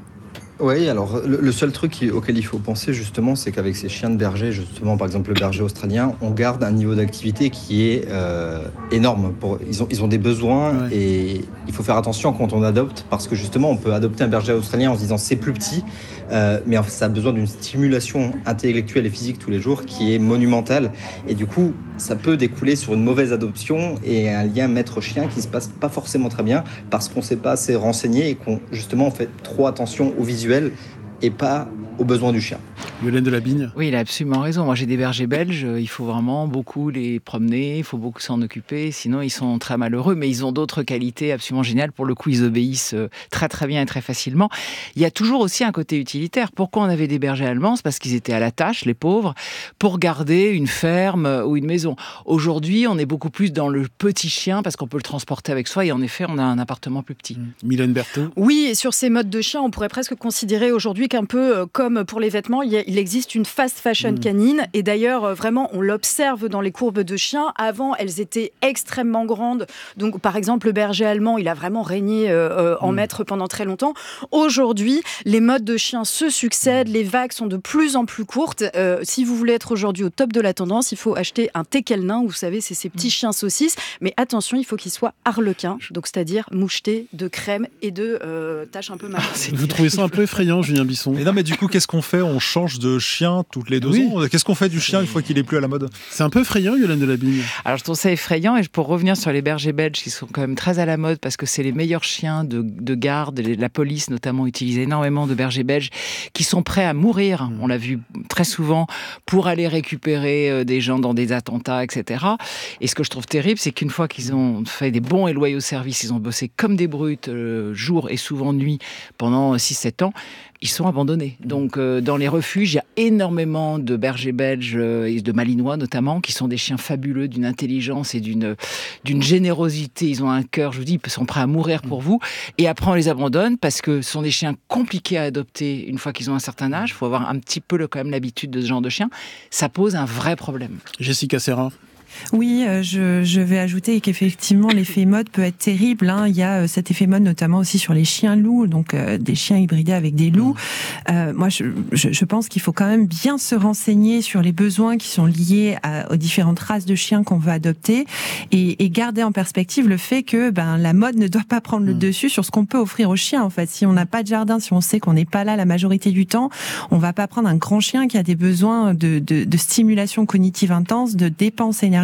S3: Oui, alors le, le seul truc qui, auquel il faut penser justement, c'est qu'avec ces chiens de berger, justement par exemple le berger australien, on garde un niveau d'activité qui est euh, énorme. Pour, ils, ont, ils ont des besoins ouais. et il faut faire attention quand on adopte parce que justement on peut adopter un berger australien en se disant c'est plus petit, euh, mais en fait, ça a besoin d'une stimulation intellectuelle et physique tous les jours qui est monumentale et du coup ça peut découler sur une mauvaise adoption et un lien maître-chien qui se passe pas forcément très bien parce qu'on ne s'est pas assez renseigné et qu'on justement on fait trop attention au visuel et pas aux besoins du chien.
S2: Violaine Delabigne.
S1: Oui, il a absolument raison. Moi, j'ai des bergers belges. Il faut vraiment beaucoup les promener. Il faut beaucoup s'en occuper. Sinon, ils sont très malheureux. Mais ils ont d'autres qualités absolument géniales. Pour le coup, ils obéissent très, très bien et très facilement. Il y a toujours aussi un côté utilitaire. Pourquoi on avait des bergers allemands ? C'est parce qu'ils étaient à la tâche, les pauvres, pour garder une ferme ou une maison. Aujourd'hui, on est beaucoup plus dans le petit chien parce qu'on peut le transporter avec soi. Et en effet, on a un appartement plus petit.
S2: Mmh. Mylène Berthaud.
S6: Oui, et sur ces modes de chien, on pourrait presque considérer aujourd'hui qu'un peu comme pour les vêtements, il y a il existe une fast fashion mmh. canine et d'ailleurs vraiment on l'observe dans les courbes de chiens. Avant elles étaient extrêmement grandes, donc par exemple le berger allemand il a vraiment régné euh, en mmh. maître pendant très longtemps. Aujourd'hui les modes de chiens se succèdent, les vagues sont de plus en plus courtes. Euh, si vous voulez être aujourd'hui au top de la tendance, il faut acheter un teckel nain, vous savez c'est ces petits mmh. chiens saucisses, mais attention il faut qu'il soit harlequin, donc c'est-à-dire moucheté de crème et de euh, taches un peu marron.
S2: Vous trouvez ça un peu effrayant Julien Bisson ?
S7: Mais non mais du coup qu'est-ce qu'on fait ? On change de chien toutes les deux oui. ans. Qu'est-ce qu'on fait du chien une fois qu'il est plus à la mode ?
S2: C'est un peu effrayant, Violaine Delabigne.
S1: Alors je trouve ça effrayant et pour revenir sur les bergers belges qui sont quand même très à la mode parce que c'est les meilleurs chiens de, de garde, la police notamment utilise énormément de bergers belges qui sont prêts à mourir, mmh. on l'a vu très souvent, pour aller récupérer des gens dans des attentats, et cetera. Et ce que je trouve terrible, c'est qu'une fois qu'ils ont fait des bons et loyaux services, ils ont bossé comme des brutes, euh, jour et souvent nuit, pendant six sept ans, ils sont abandonnés. Donc, euh, dans les refuges, il y a énormément de bergers belges euh, et de malinois notamment, qui sont des chiens fabuleux, d'une intelligence et d'une, d'une générosité. Ils ont un cœur, je vous dis, ils sont prêts à mourir pour vous. Et après, on les abandonne parce que ce sont des chiens compliqués à adopter une fois qu'ils ont un certain âge. Il faut avoir un petit peu le, quand même l'habitude de ce genre de chien. Ça pose un vrai problème.
S2: Jessica Serra.
S8: Oui, euh, je, je vais ajouter qu'effectivement l'effet mode peut être terrible. Hein. Il y a euh, cet effet mode notamment aussi sur les chiens loups, donc euh, des chiens hybridés avec des loups. Euh, moi, je, je, je pense qu'il faut quand même bien se renseigner sur les besoins qui sont liés à, aux différentes races de chiens qu'on veut adopter et, et garder en perspective le fait que ben, la mode ne doit pas prendre le mmh. dessus sur ce qu'on peut offrir aux chiens. En fait, si on n'a pas de jardin, si on sait qu'on n'est pas là la majorité du temps, on va pas prendre un grand chien qui a des besoins de, de, de stimulation cognitive intense, de dépenses énergétiques.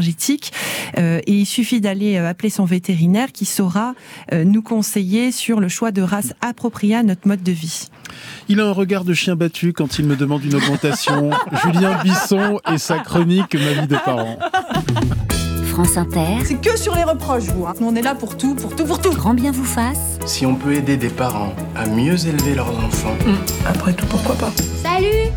S8: Euh, et il suffit d'aller euh, appeler son vétérinaire qui saura euh, nous conseiller sur le choix de race appropriée à notre mode de vie.
S2: Il a un regard de chien battu quand il me demande une augmentation. Julien Bisson et sa chronique Ma vie de parent.
S9: France Inter.
S18: C'est que sur les reproches, vous. Hein. Nous, on est là pour tout, pour tout, pour tout.
S9: Grand bien vous fasse.
S19: Si on peut aider des parents à mieux élever leurs enfants, mmh.
S18: après tout, pourquoi pas.
S17: Salut!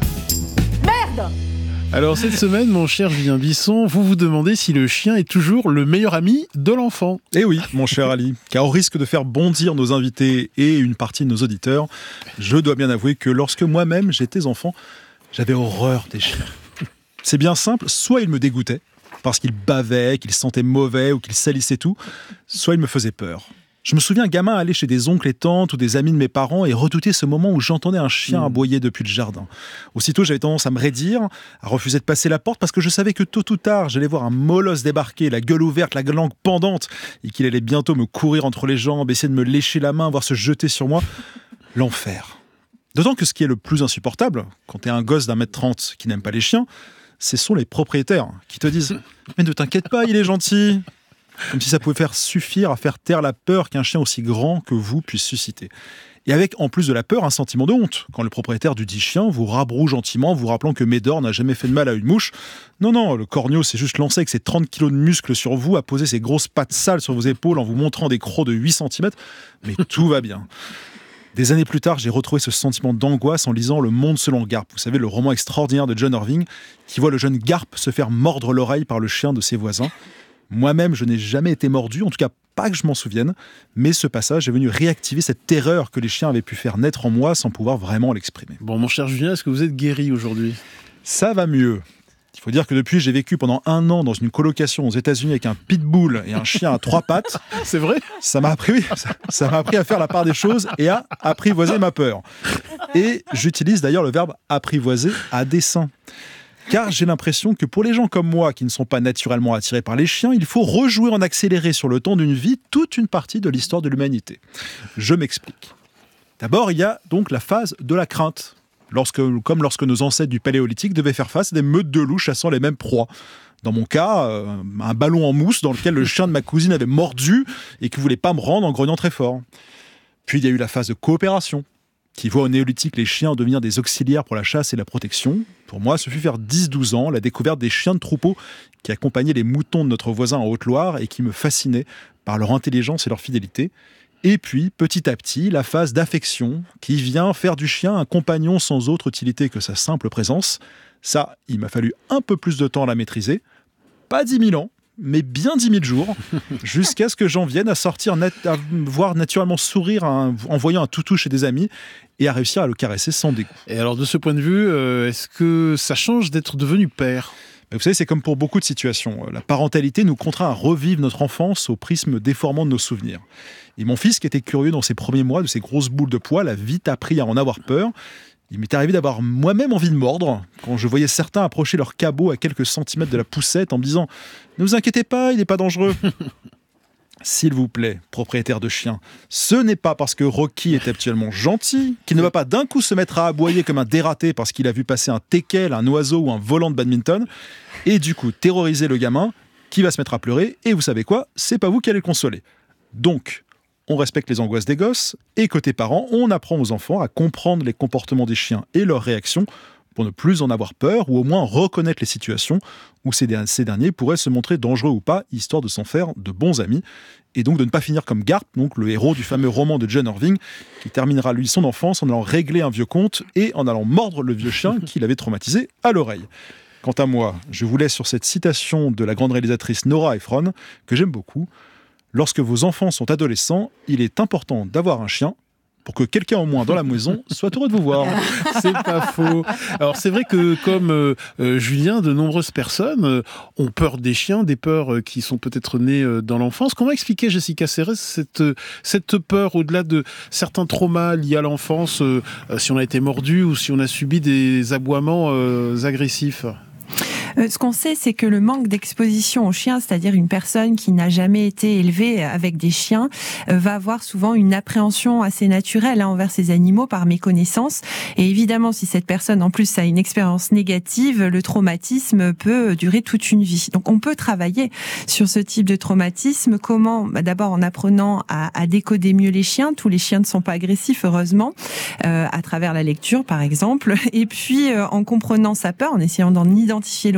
S18: Merde!
S2: Alors cette semaine, mon cher Julien Bisson, vous vous demandez si le chien est toujours le meilleur ami de l'enfant.
S7: Eh oui, mon cher Ali, car au risque de faire bondir nos invités et une partie de nos auditeurs, je dois bien avouer que lorsque moi-même j'étais enfant, j'avais horreur des chiens. C'est bien simple, soit ils me dégoûtaient, parce qu'ils bavaient, qu'ils sentaient mauvais ou qu'ils salissaient tout, soit ils me faisaient peur. Je me souviens, gamin, aller chez des oncles et tantes ou des amis de mes parents et redouter ce moment où j'entendais un chien mmh. aboyer depuis le jardin. Aussitôt, j'avais tendance à me raidir, à refuser de passer la porte parce que je savais que tôt ou tard, j'allais voir un molosse débarquer, la gueule ouverte, la langue pendante, et qu'il allait bientôt me courir entre les jambes, essayer de me lécher la main, voire se jeter sur moi. L'enfer. D'autant que ce qui est le plus insupportable, quand t'es un gosse d'un mètre trente qui n'aime pas les chiens, ce sont les propriétaires qui te disent « Mais ne t'inquiète pas, il est gentil !» Comme si ça pouvait faire suffire à faire taire la peur qu'un chien aussi grand que vous puisse susciter. Et avec, en plus de la peur, un sentiment de honte. Quand le propriétaire du dit chien vous rabroue gentiment, vous rappelant que Médor n'a jamais fait de mal à une mouche. Non, non, le corneau s'est juste lancé avec ses trente kilos de muscles sur vous, a posé ses grosses pattes sales sur vos épaules en vous montrant des crocs de huit centimètres. Mais tout va bien. Des années plus tard, j'ai retrouvé ce sentiment d'angoisse en lisant Le Monde selon Garp. Vous savez, le roman extraordinaire de John Irving, qui voit le jeune Garp se faire mordre l'oreille par le chien de ses voisins. Moi-même, je n'ai jamais été mordu, en tout cas pas que je m'en souvienne, mais ce passage est venu réactiver cette terreur que les chiens avaient pu faire naître en moi sans pouvoir vraiment l'exprimer.
S2: Bon, mon cher Julien, est-ce que vous êtes guéri aujourd'hui ?
S7: Ça va mieux. Il faut dire que depuis, j'ai vécu pendant un an dans une colocation aux États-Unis avec un pitbull et un chien à trois pattes.
S2: C'est vrai ?
S7: Ça m'a appris, oui, ça, ça m'a appris à faire la part des choses et à apprivoiser ma peur. Et j'utilise d'ailleurs le verbe apprivoiser à dessein. Car j'ai l'impression que pour les gens comme moi qui ne sont pas naturellement attirés par les chiens, il faut rejouer en accéléré sur le temps d'une vie toute une partie de l'histoire de l'humanité. Je m'explique. D'abord, il y a donc la phase de la crainte. Lorsque, comme lorsque nos ancêtres du Paléolithique devaient faire face à des meutes de loups chassant les mêmes proies. Dans mon cas, euh, un ballon en mousse dans lequel le chien de ma cousine avait mordu et qui ne voulait pas me rendre en grognant très fort. Puis il y a eu la phase de coopération, qui voit au néolithique les chiens devenir des auxiliaires pour la chasse et la protection. Pour moi, ce fut vers dix douze ans, la découverte des chiens de troupeau qui accompagnaient les moutons de notre voisin en Haute-Loire et qui me fascinaient par leur intelligence et leur fidélité. Et puis, petit à petit, la phase d'affection qui vient faire du chien un compagnon sans autre utilité que sa simple présence. Ça, il m'a fallu un peu plus de temps à la maîtriser. Pas dix mille ans, mais bien dix mille jours, jusqu'à ce que j'en vienne à sortir, nat- à voir naturellement sourire un, en voyant un toutou chez des amis et à réussir à le caresser sans dégoût.
S2: Et alors, de ce point de vue, euh, est-ce que ça change d'être devenu père ?
S7: Vous savez, c'est comme pour beaucoup de situations. La parentalité nous contraint à revivre notre enfance au prisme déformant de nos souvenirs. Et mon fils, qui était curieux dans ses premiers mois de ces grosses boules de poils, a vite appris à en avoir peur. Il m'est arrivé d'avoir moi-même envie de mordre quand je voyais certains approcher leur cabot à quelques centimètres de la poussette en me disant « Ne vous inquiétez pas, il n'est pas dangereux ». S'il vous plaît, propriétaire de chien, ce n'est pas parce que Rocky est actuellement gentil qu'il ne va pas d'un coup se mettre à aboyer comme un dératé parce qu'il a vu passer un teckel, un oiseau ou un volant de badminton et du coup terroriser le gamin qui va se mettre à pleurer et vous savez quoi, c'est pas vous qui allez le consoler. Donc, on respecte les angoisses des gosses et côté parents, on apprend aux enfants à comprendre les comportements des chiens et leurs réactions pour ne plus en avoir peur ou au moins reconnaître les situations où ces derniers pourraient se montrer dangereux ou pas, histoire de s'en faire de bons amis et donc de ne pas finir comme Garp, donc le héros du fameux roman de John Irving, qui terminera lui son enfance en allant régler un vieux compte et en allant mordre le vieux chien qui l'avait traumatisé à l'oreille. Quant à moi, je vous laisse sur cette citation de la grande réalisatrice Nora Ephron, que j'aime beaucoup. Lorsque vos enfants sont adolescents, il est important d'avoir un chien pour que quelqu'un au moins dans la maison soit heureux de vous voir.
S2: C'est pas faux. Alors c'est vrai que comme euh, euh, Julien, de nombreuses personnes euh, ont peur des chiens, des peurs euh, qui sont peut-être nées euh, dans l'enfance. Comment expliquer, Jessica Serres, cette, euh, cette peur au-delà de certains traumas liés à l'enfance, euh, euh, si on a été mordu ou si on a subi des aboiements euh, agressifs ?
S8: Euh, ce qu'on sait, c'est que le manque d'exposition aux chiens, c'est-à-dire une personne qui n'a jamais été élevée avec des chiens, euh, va avoir souvent une appréhension assez naturelle hein, envers ces animaux par méconnaissance. Et évidemment, si cette personne, en plus, a une expérience négative, le traumatisme peut durer toute une vie. Donc, on peut travailler sur ce type de traumatisme. Comment ? Bah, d'abord, en apprenant à, à décoder mieux les chiens. Tous les chiens ne sont pas agressifs, heureusement, euh, à travers la lecture, par exemple. Et puis, euh, en comprenant sa peur, en essayant d'en identifier l'origine,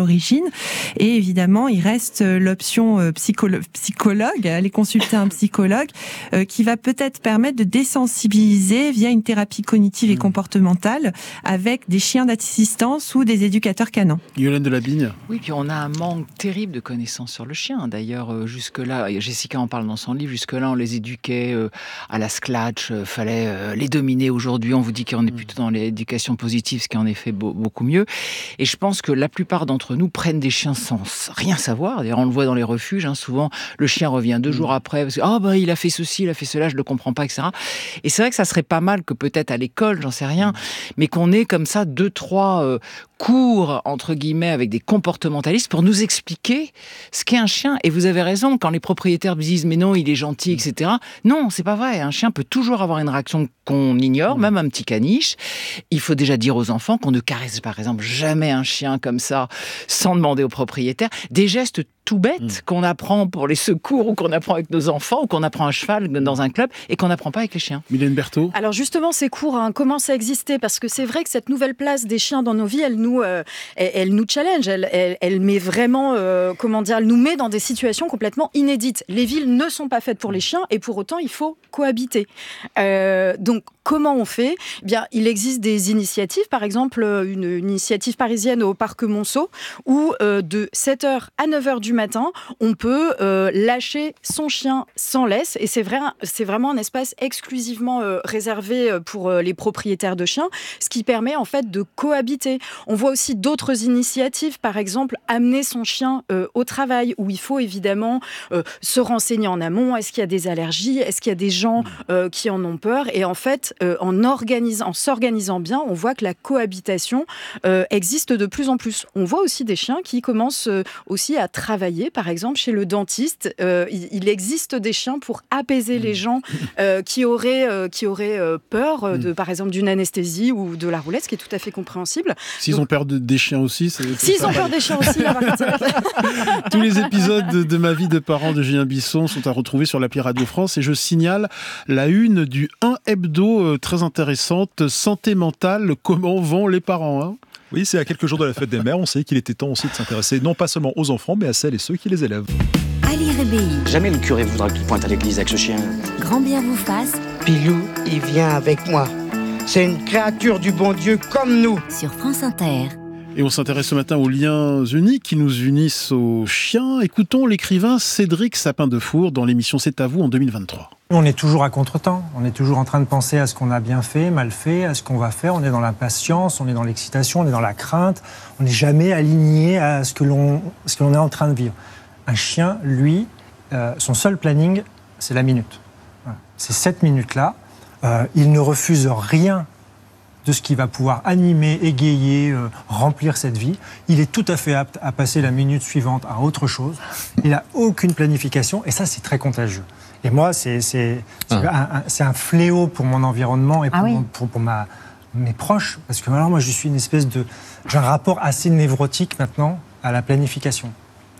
S8: d'origine. Et évidemment, il reste l'option psycholo- psychologue, aller consulter un psychologue euh, qui va peut-être permettre de désensibiliser via une thérapie cognitive et comportementale avec des chiens d'assistance ou des éducateurs canins.
S2: Yolande Delabigne.
S1: Oui, puis on a un manque terrible de connaissances sur le chien. D'ailleurs, euh, jusque-là, Jessica en parle dans son livre, jusque-là, on les éduquait euh, à la sclatch, euh, fallait euh, les dominer. Aujourd'hui, on vous dit qu'on est plutôt dans l'éducation positive, ce qui est en effet beau, beaucoup mieux. Et je pense que la plupart d'entre nous prennent des chiens sans rien savoir. D'ailleurs, on le voit dans les refuges, hein, souvent, le chien revient deux mmh. jours après, parce que oh, bah, il a fait ceci, il a fait cela, je ne le comprends pas, et cetera. Et c'est vrai que ça serait pas mal que peut-être à l'école, j'en sais rien, mais qu'on ait comme ça deux, trois euh, cours, entre guillemets, avec des comportementalistes pour nous expliquer ce qu'est un chien. Et vous avez raison, quand les propriétaires disent mais non, il est gentil, et cetera. Non, c'est pas vrai. Un chien peut toujours avoir une réaction qu'on ignore, même un petit caniche. Il faut déjà dire aux enfants qu'on ne caresse, par exemple, jamais un chien comme ça sans demander au propriétaire. Des gestes tout bêtes mmh. qu'on apprend pour les secours ou qu'on apprend avec nos enfants ou qu'on apprend à cheval dans un club et qu'on n'apprend pas avec les chiens.
S2: Mylène Berthaud.
S6: Alors justement, ces cours hein, commencent à exister parce que c'est vrai que cette nouvelle place des chiens dans nos vies, elle nous, euh, elle, elle nous challenge, elle, elle, elle met vraiment, euh, comment dire, elle nous met dans des situations complètement inédites. Les villes ne sont pas faites pour les chiens et pour autant, il faut cohabiter. Euh, donc, comment on fait ? Eh bien, il existe des initiatives, par exemple une, une initiative parisienne au parc Monceau où euh, de sept heures à neuf heures du matin, on peut euh, lâcher son chien sans laisse et c'est, vrai, c'est vraiment un espace exclusivement euh, réservé pour euh, les propriétaires de chiens, ce qui permet en fait de cohabiter. On voit aussi d'autres initiatives, par exemple amener son chien euh, au travail où il faut évidemment euh, se renseigner en amont, est-ce qu'il y a des allergies, est-ce qu'il y a des gens euh, qui en ont peur et en fait euh, en, organisant, en s'organisant bien, on voit que la cohabitation euh, existe de plus en plus. On voit aussi des chiens qui commencent euh, aussi à travailler, par exemple chez le dentiste. Euh, il, il existe des chiens pour apaiser les gens euh, qui auraient, euh, qui auraient euh, peur, euh, de, par exemple, d'une anesthésie ou de la roulette, ce qui est tout à fait compréhensible.
S2: S'ils Donc, ont peur de, des chiens aussi. C'est, c'est
S6: S'ils ont peur des chiens aussi.
S2: Tous les épisodes de, de Ma vie de parents de Julien Bisson sont à retrouver sur l'appli Radio France et je signale la une du un hebdo euh, très intéressante, santé mentale, comment vont les parents hein
S7: Oui, c'est à quelques jours de la fête des mères, on sait qu'il était temps aussi de s'intéresser non pas seulement aux enfants, mais à celles et ceux qui les élèvent.
S9: À l'I R B I.
S20: Jamais le curé voudra qu'il pointe à l'église avec ce chien.
S9: Grand bien vous fasse.
S21: Pilou, il vient avec moi. C'est une créature du bon Dieu comme nous.
S9: Sur France Inter.
S2: Et on s'intéresse ce matin aux liens uniques qui nous unissent aux chiens. Écoutons l'écrivain Cédric Sapin-Defour dans l'émission C'est à vous en deux mille vingt-trois.
S22: On est toujours à contre-temps. On est toujours en train de penser à ce qu'on a bien fait, mal fait, à ce qu'on va faire. On est dans l'impatience, on est dans l'excitation, on est dans la crainte. On n'est jamais aligné à ce que l'on, ce que l'on est en train de vivre. Un chien, lui, euh, son seul planning, c'est la minute. Voilà. C'est cette minute-là. Euh, il ne refuse rien de ce qui va pouvoir animer, égayer, euh, remplir cette vie. Il est tout à fait apte à passer la minute suivante à autre chose. Il n'a aucune planification et ça, c'est très contagieux. Et moi, c'est, c'est, c'est, ah. un, un, c'est un fléau pour mon environnement et pour, ah oui. mon, pour, pour ma, mes proches. Parce que alors, moi, je suis une espèce de... J'ai un rapport assez névrotique maintenant à la planification.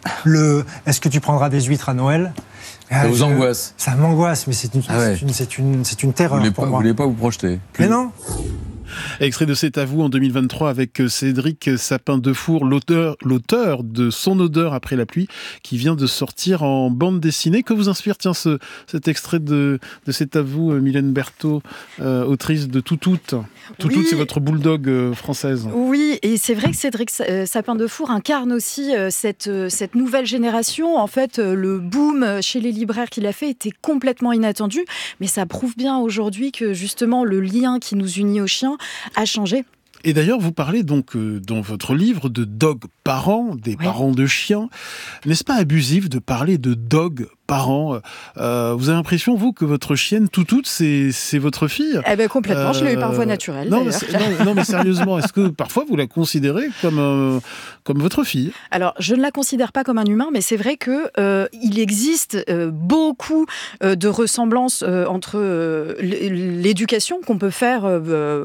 S22: Le, est-ce que tu prendras des huîtres à Noël ?
S23: Ça vous angoisse ?
S22: Ça m'angoisse, mais c'est une, ah ouais. c'est une, c'est une, c'est une terreur
S23: vous voulez
S22: pour
S23: pas,
S22: moi.
S23: Vous voulez pas vous projeter ?
S22: Mais non.
S2: Extrait de C'est à vous en deux mille vingt-trois avec Cédric Sapin-Defour, l'auteur, l'auteur de Son odeur après la pluie, qui vient de sortir en bande dessinée. Que vous inspire, tiens, ce, cet extrait de, de C'est à vous, Mylène Berthaud, euh, autrice de Toutoute. Toutoute, oui. C'est votre bulldog euh, française.
S6: Oui, et c'est vrai que Cédric Sapin-Defour incarne aussi euh, cette, euh, cette nouvelle génération. En fait, euh, le boom chez les libraires qu'il a fait était complètement inattendu, mais ça prouve bien aujourd'hui que justement le lien qui nous unit aux chiens a changé.
S2: Et d'ailleurs, vous parlez donc euh, dans votre livre de dog parents, des ouais. parents de chiens. N'est-ce pas abusif de parler de dog parents ? euh, Vous avez l'impression, vous, que votre chienne Toutoute, c'est, c'est votre fille ?
S6: Eh bien, complètement. Euh, je l'ai eu par voie naturelle,
S2: non, mais non, non, mais sérieusement, est-ce que parfois vous la considérez comme, euh, comme votre fille ?
S6: Alors, je ne la considère pas comme un humain, mais c'est vrai qu'il euh, existe euh, beaucoup euh, de ressemblances euh, entre euh, l'éducation qu'on peut faire euh,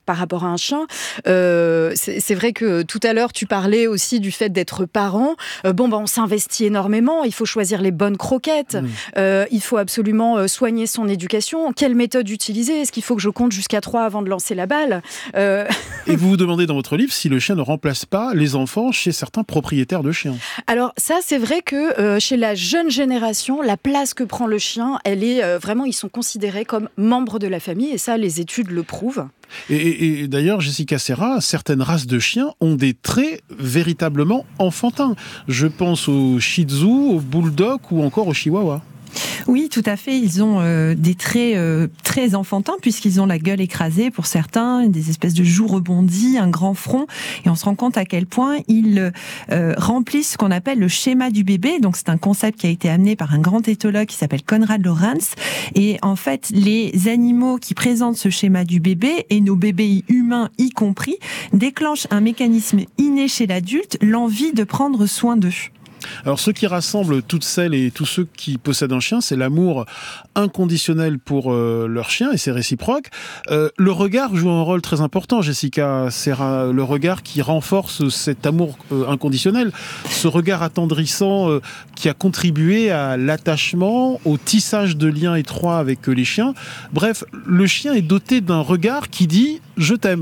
S6: par rapport à un chien. Euh, c'est, c'est vrai que tout à l'heure, tu parlais aussi du fait d'être parent. Euh, bon, bah, on s'investit énormément. Il faut choisir les bonnes croquettes. Mmh. Euh, il faut absolument soigner son éducation. Quelle méthode utiliser ? Est-ce qu'il faut que je compte jusqu'à trois avant de lancer la balle ? euh...
S2: Et vous vous demandez dans votre livre si le chien ne remplace pas les enfants chez certains propriétaires de chiens.
S6: Alors ça, c'est vrai que euh, chez la jeune génération, la place que prend le chien, elle est euh, vraiment, ils sont considérés comme membres de la famille, et ça, les études le prouvent.
S2: Et, et, et d'ailleurs, Jessica Serra, certaines races de chiens ont des traits véritablement enfantins. Je pense au Shih Tzu, au Bulldog ou encore au Chihuahua.
S8: Oui, tout à fait. Ils ont euh, des traits euh, très enfantins puisqu'ils ont la gueule écrasée pour certains, des espèces de joues rebondies, un grand front. Et on se rend compte à quel point ils euh, remplissent ce qu'on appelle le schéma du bébé. Donc c'est un concept qui a été amené par un grand éthologue qui s'appelle Konrad Lorenz. Et en fait, les animaux qui présentent ce schéma du bébé, et nos bébés humains y compris, déclenchent un mécanisme inné chez l'adulte, l'envie de prendre soin d'eux.
S2: Alors, ce qui rassemble toutes celles et tous ceux qui possèdent un chien, c'est l'amour inconditionnel pour euh, leur chien, et c'est réciproque. Euh, le regard joue un rôle très important, Jessica Serra, le regard qui renforce cet amour euh, inconditionnel, ce regard attendrissant euh, qui a contribué à l'attachement, au tissage de liens étroits avec euh, les chiens. Bref, le chien est doté d'un regard qui dit « je t'aime ».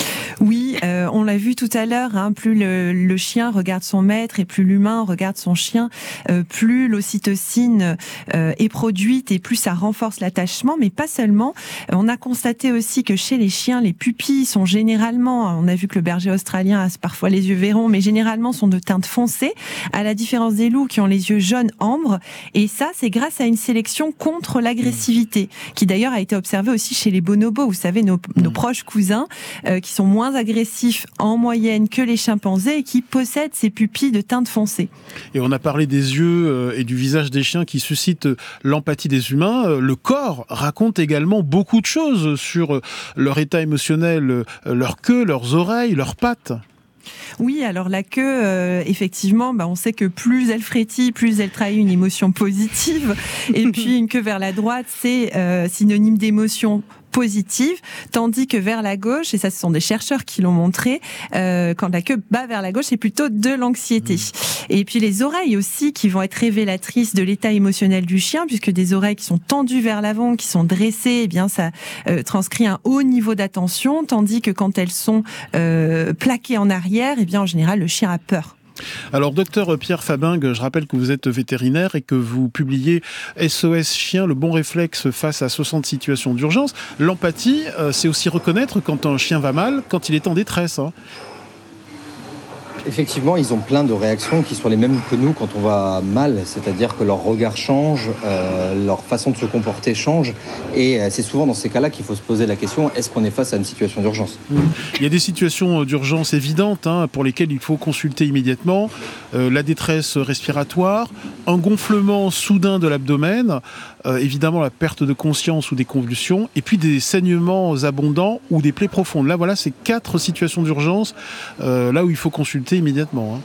S8: Oui, euh, on l'a vu tout à l'heure, hein, plus le, le chien regarde son maître et plus l'humain regarde son chien, euh, plus l'ocytocine euh, est produite et plus ça renforce l'attachement, mais pas seulement. On a constaté aussi que chez les chiens, les pupilles sont généralement, on a vu que le berger australien a parfois les yeux verrons, mais généralement sont de teinte foncée, à la différence des loups qui ont les yeux jaunes ambre, et ça c'est grâce à une sélection contre l'agressivité, qui d'ailleurs a été observée aussi chez les bonobos, vous savez, nos, nos proches cousins, euh, qui sont moins agressifs en moyenne que les chimpanzés et qui possèdent ces pupilles de teinte foncée.
S2: Et on a parlé des yeux et du visage des chiens qui suscitent l'empathie des humains. Le corps raconte également beaucoup de choses sur leur état émotionnel, leur queue, leurs oreilles, leurs pattes.
S8: Oui, alors la queue, euh, effectivement, bah, on sait que plus elle frétille, plus elle trahit une émotion positive. Et puis une queue vers la droite, c'est euh, synonyme d'émotion positive, tandis que vers la gauche, et ça ce sont des chercheurs qui l'ont montré, euh, quand la queue bat vers la gauche, c'est plutôt de l'anxiété. Mmh. Et puis les oreilles aussi, qui vont être révélatrices de l'état émotionnel du chien, puisque des oreilles qui sont tendues vers l'avant, qui sont dressées, eh bien ça euh, transcrit un haut niveau d'attention, tandis que quand elles sont euh, plaquées en arrière, eh bien en général le chien a peur.
S2: Alors, docteur Pierre Fabingue, je rappelle que vous êtes vétérinaire et que vous publiez S O S Chien, le bon réflexe face à soixante situations d'urgence. L'empathie, euh, c'est aussi reconnaître quand un chien va mal, quand il est en détresse. Hein.
S3: Effectivement, ils ont plein de réactions qui sont les mêmes que nous quand on va mal, c'est-à-dire que leur regard change, euh, leur façon de se comporter change, et euh, c'est souvent dans ces cas-là qu'il faut se poser la question, est-ce qu'on est face à une situation d'urgence ?
S2: Mmh. Il y a des situations d'urgence évidentes hein, pour lesquelles il faut consulter immédiatement, euh, la détresse respiratoire, un gonflement soudain de l'abdomen, euh, évidemment la perte de conscience ou des convulsions, et puis des saignements abondants ou des plaies profondes. Là, voilà, c'est quatre situations d'urgence, euh, là où il faut consulter immédiatement. Hein.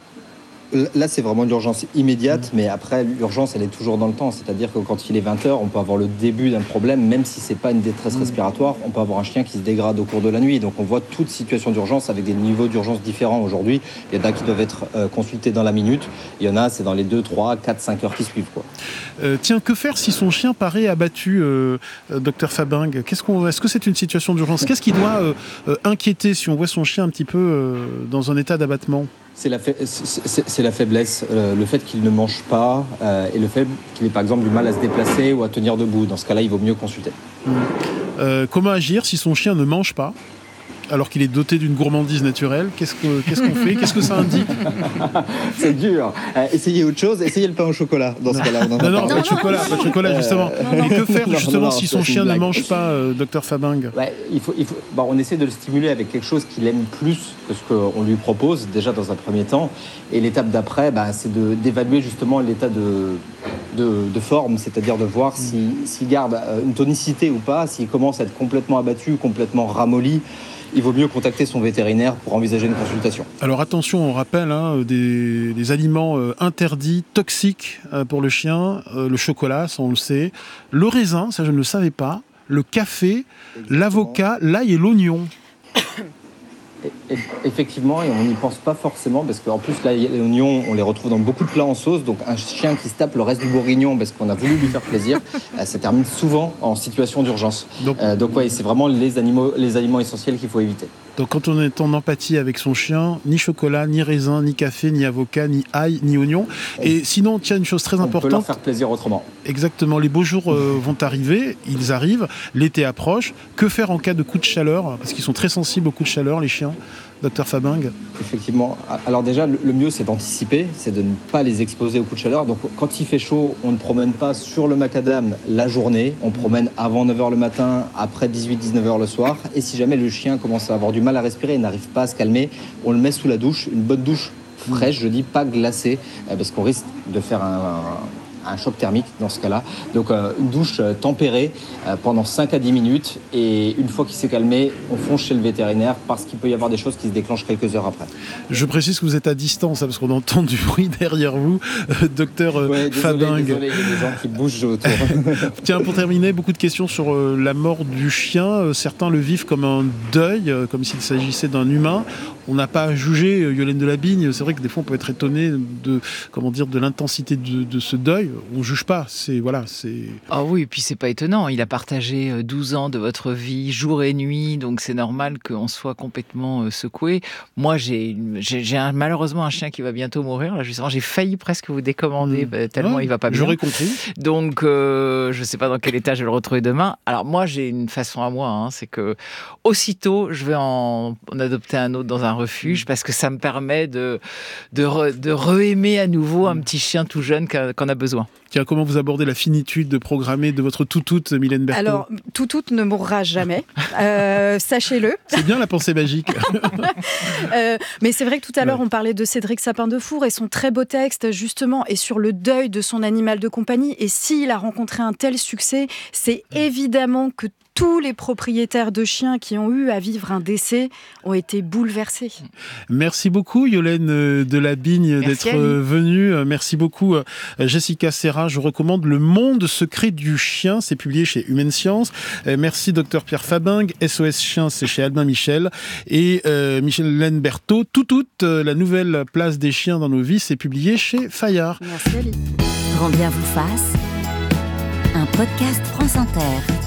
S3: Là, c'est vraiment l'urgence immédiate, mais après, l'urgence, elle est toujours dans le temps. C'est-à-dire que quand il est vingt heures, on peut avoir le début d'un problème, même si c'est pas une détresse respiratoire, on peut avoir un chien qui se dégrade au cours de la nuit. Donc, on voit toute situation d'urgence avec des niveaux d'urgence différents aujourd'hui. Il y en a qui doivent être euh, consultés dans la minute. Il y en a, c'est dans les deux, trois, quatre, cinq heures qui suivent, quoi.
S2: Euh, tiens, que faire si son chien paraît abattu, euh, euh, docteur Fabingue ? Qu'est-ce qu'on, est-ce que c'est une situation d'urgence ? Qu'est-ce qui doit euh, euh, inquiéter si on voit son chien un petit peu euh, dans un état d'abattement ?
S3: C'est la, fa... c'est, c'est la faiblesse, euh, le fait qu'il ne mange pas euh, et le fait qu'il ait par exemple du mal à se déplacer ou à tenir debout. Dans ce cas-là, il vaut mieux consulter.
S2: Mmh. Euh, comment agir si son chien ne mange pas alors qu'il est doté d'une gourmandise naturelle ? Qu'est-ce, que, qu'est-ce qu'on fait ? Qu'est-ce que ça indique ?
S3: C'est dur. Euh, essayez autre chose. Essayez le pain au chocolat dans ce
S2: non.
S3: cas-là.
S2: Non, non, non, pas de chocolat, pas de chocolat justement. Euh, Mais que faire non, justement non, non, si son chien ne mange pas, euh, docteur Fabingue ?
S3: Ouais, il faut, il faut, bon, on essaie de le stimuler avec quelque chose qu'il aime plus que ce qu'on lui propose, déjà dans un premier temps. Et l'étape d'après, bah, c'est de, d'évaluer justement l'état de, de, de forme, c'est-à-dire de voir si, s'il garde une tonicité ou pas, s'il commence à être complètement abattu, complètement ramolli. Il vaut mieux contacter son vétérinaire pour envisager une consultation.
S2: Alors attention, on rappelle hein, des, des aliments euh, interdits, toxiques euh, pour le chien, euh, le chocolat, ça on le sait, le raisin, ça je ne le savais pas, le café, exactement. L'avocat, l'ail et l'oignon.
S3: Effectivement, et on n'y pense pas forcément parce qu'en plus, là, les oignons, on les retrouve dans beaucoup de plats en sauce. Donc, un chien qui se tape le reste du bourguignon parce qu'on a voulu lui faire plaisir, ça termine souvent en situation d'urgence. Donc, euh, donc ouais, c'est vraiment les, animaux, les aliments essentiels qu'il faut éviter.
S2: Donc, quand on est en empathie avec son chien, ni chocolat, ni raisin, ni café, ni avocat, ni ail, ni oignon. Et sinon, tiens, une chose très
S3: on
S2: importante.
S3: On peut leur faire plaisir autrement.
S2: Exactement. Les beaux jours euh, vont arriver, ils arrivent, l'été approche. Que faire en cas de coup de chaleur ? Parce qu'ils sont très sensibles aux coups de chaleur, les chiens. Docteur Fabing.
S3: Effectivement. Alors déjà, le mieux, c'est d'anticiper, c'est de ne pas les exposer aux coups de chaleur. Donc quand il fait chaud, on ne promène pas sur le macadam la journée. On promène avant neuf heures le matin, après dix-huit dix-neuf heures le soir. Et si jamais le chien commence à avoir du mal à respirer et n'arrive pas à se calmer, on le met sous la douche, une bonne douche fraîche, je dis pas glacée, parce qu'on risque de faire un... un un choc thermique dans ce cas-là. Donc euh, une douche euh, tempérée euh, pendant cinq à dix minutes et une fois qu'il s'est calmé, on fonce chez le vétérinaire parce qu'il peut y avoir des choses qui se déclenchent quelques heures après.
S2: Je précise que vous êtes à distance hein, parce qu'on entend du bruit derrière vous, euh, docteur euh,
S3: ouais, désolé,
S2: Fabing.
S3: Désolé, il y a des gens qui bougent autour.
S2: Tiens, pour terminer, beaucoup de questions sur euh, la mort du chien. Euh, certains le vivent comme un deuil, euh, comme s'il s'agissait d'un humain. On n'a pas à juger euh, Yolaine Delabigne. C'est vrai que des fois on peut être étonné de, comment dire, de l'intensité de, de ce deuil. On ne juge pas, c'est voilà, c'est.
S1: Ah oui, et puis c'est pas étonnant. Il a partagé douze ans de votre vie, jour et nuit, donc c'est normal qu'on soit complètement secoué. Moi, j'ai, j'ai, j'ai un, malheureusement un chien qui va bientôt mourir. Là, justement, j'ai failli presque vous décommander mmh. tellement
S2: ouais,
S1: il va pas bien.
S2: J'aurais compris.
S1: Donc, euh, je sais pas dans quel état je vais le retrouver demain. Alors moi, j'ai une façon à moi, hein, c'est que aussitôt, je vais en, en adopter un autre dans un refuge parce que ça me permet de de, re, de re-aimer à nouveau un petit chien tout jeune qu'on a besoin.
S2: Tiens, comment vous abordez la finitude de programmer de votre toutoute, Mylène Berthaud ?
S6: Alors, toutoute ne mourra jamais, euh, sachez-le.
S2: C'est bien la pensée magique.
S6: euh, mais c'est vrai que tout à l'heure,
S2: ouais.
S6: on parlait de Cédric Sapin-Defour et son très beau texte, justement, est sur le deuil de son animal de compagnie. Et s'il a rencontré un tel succès, c'est évidemment que tous les propriétaires de chiens qui ont eu à vivre un décès ont été bouleversés.
S2: Merci beaucoup Yolaine Delabigne
S1: Merci
S2: d'être
S1: Ali.
S2: venue. Merci beaucoup Jessica Serra. Je recommande Le Monde secret du chien. C'est publié chez Humaine Science. Merci docteur Pierre Fabing. S O S Chien, c'est chez Albin Michel. Et euh, Mylène Berthaud. Toutoute, la nouvelle place des chiens dans nos vies, c'est publié chez Fayard.
S6: Merci Ali.
S9: Grand bien vous fasse. Un podcast France Inter.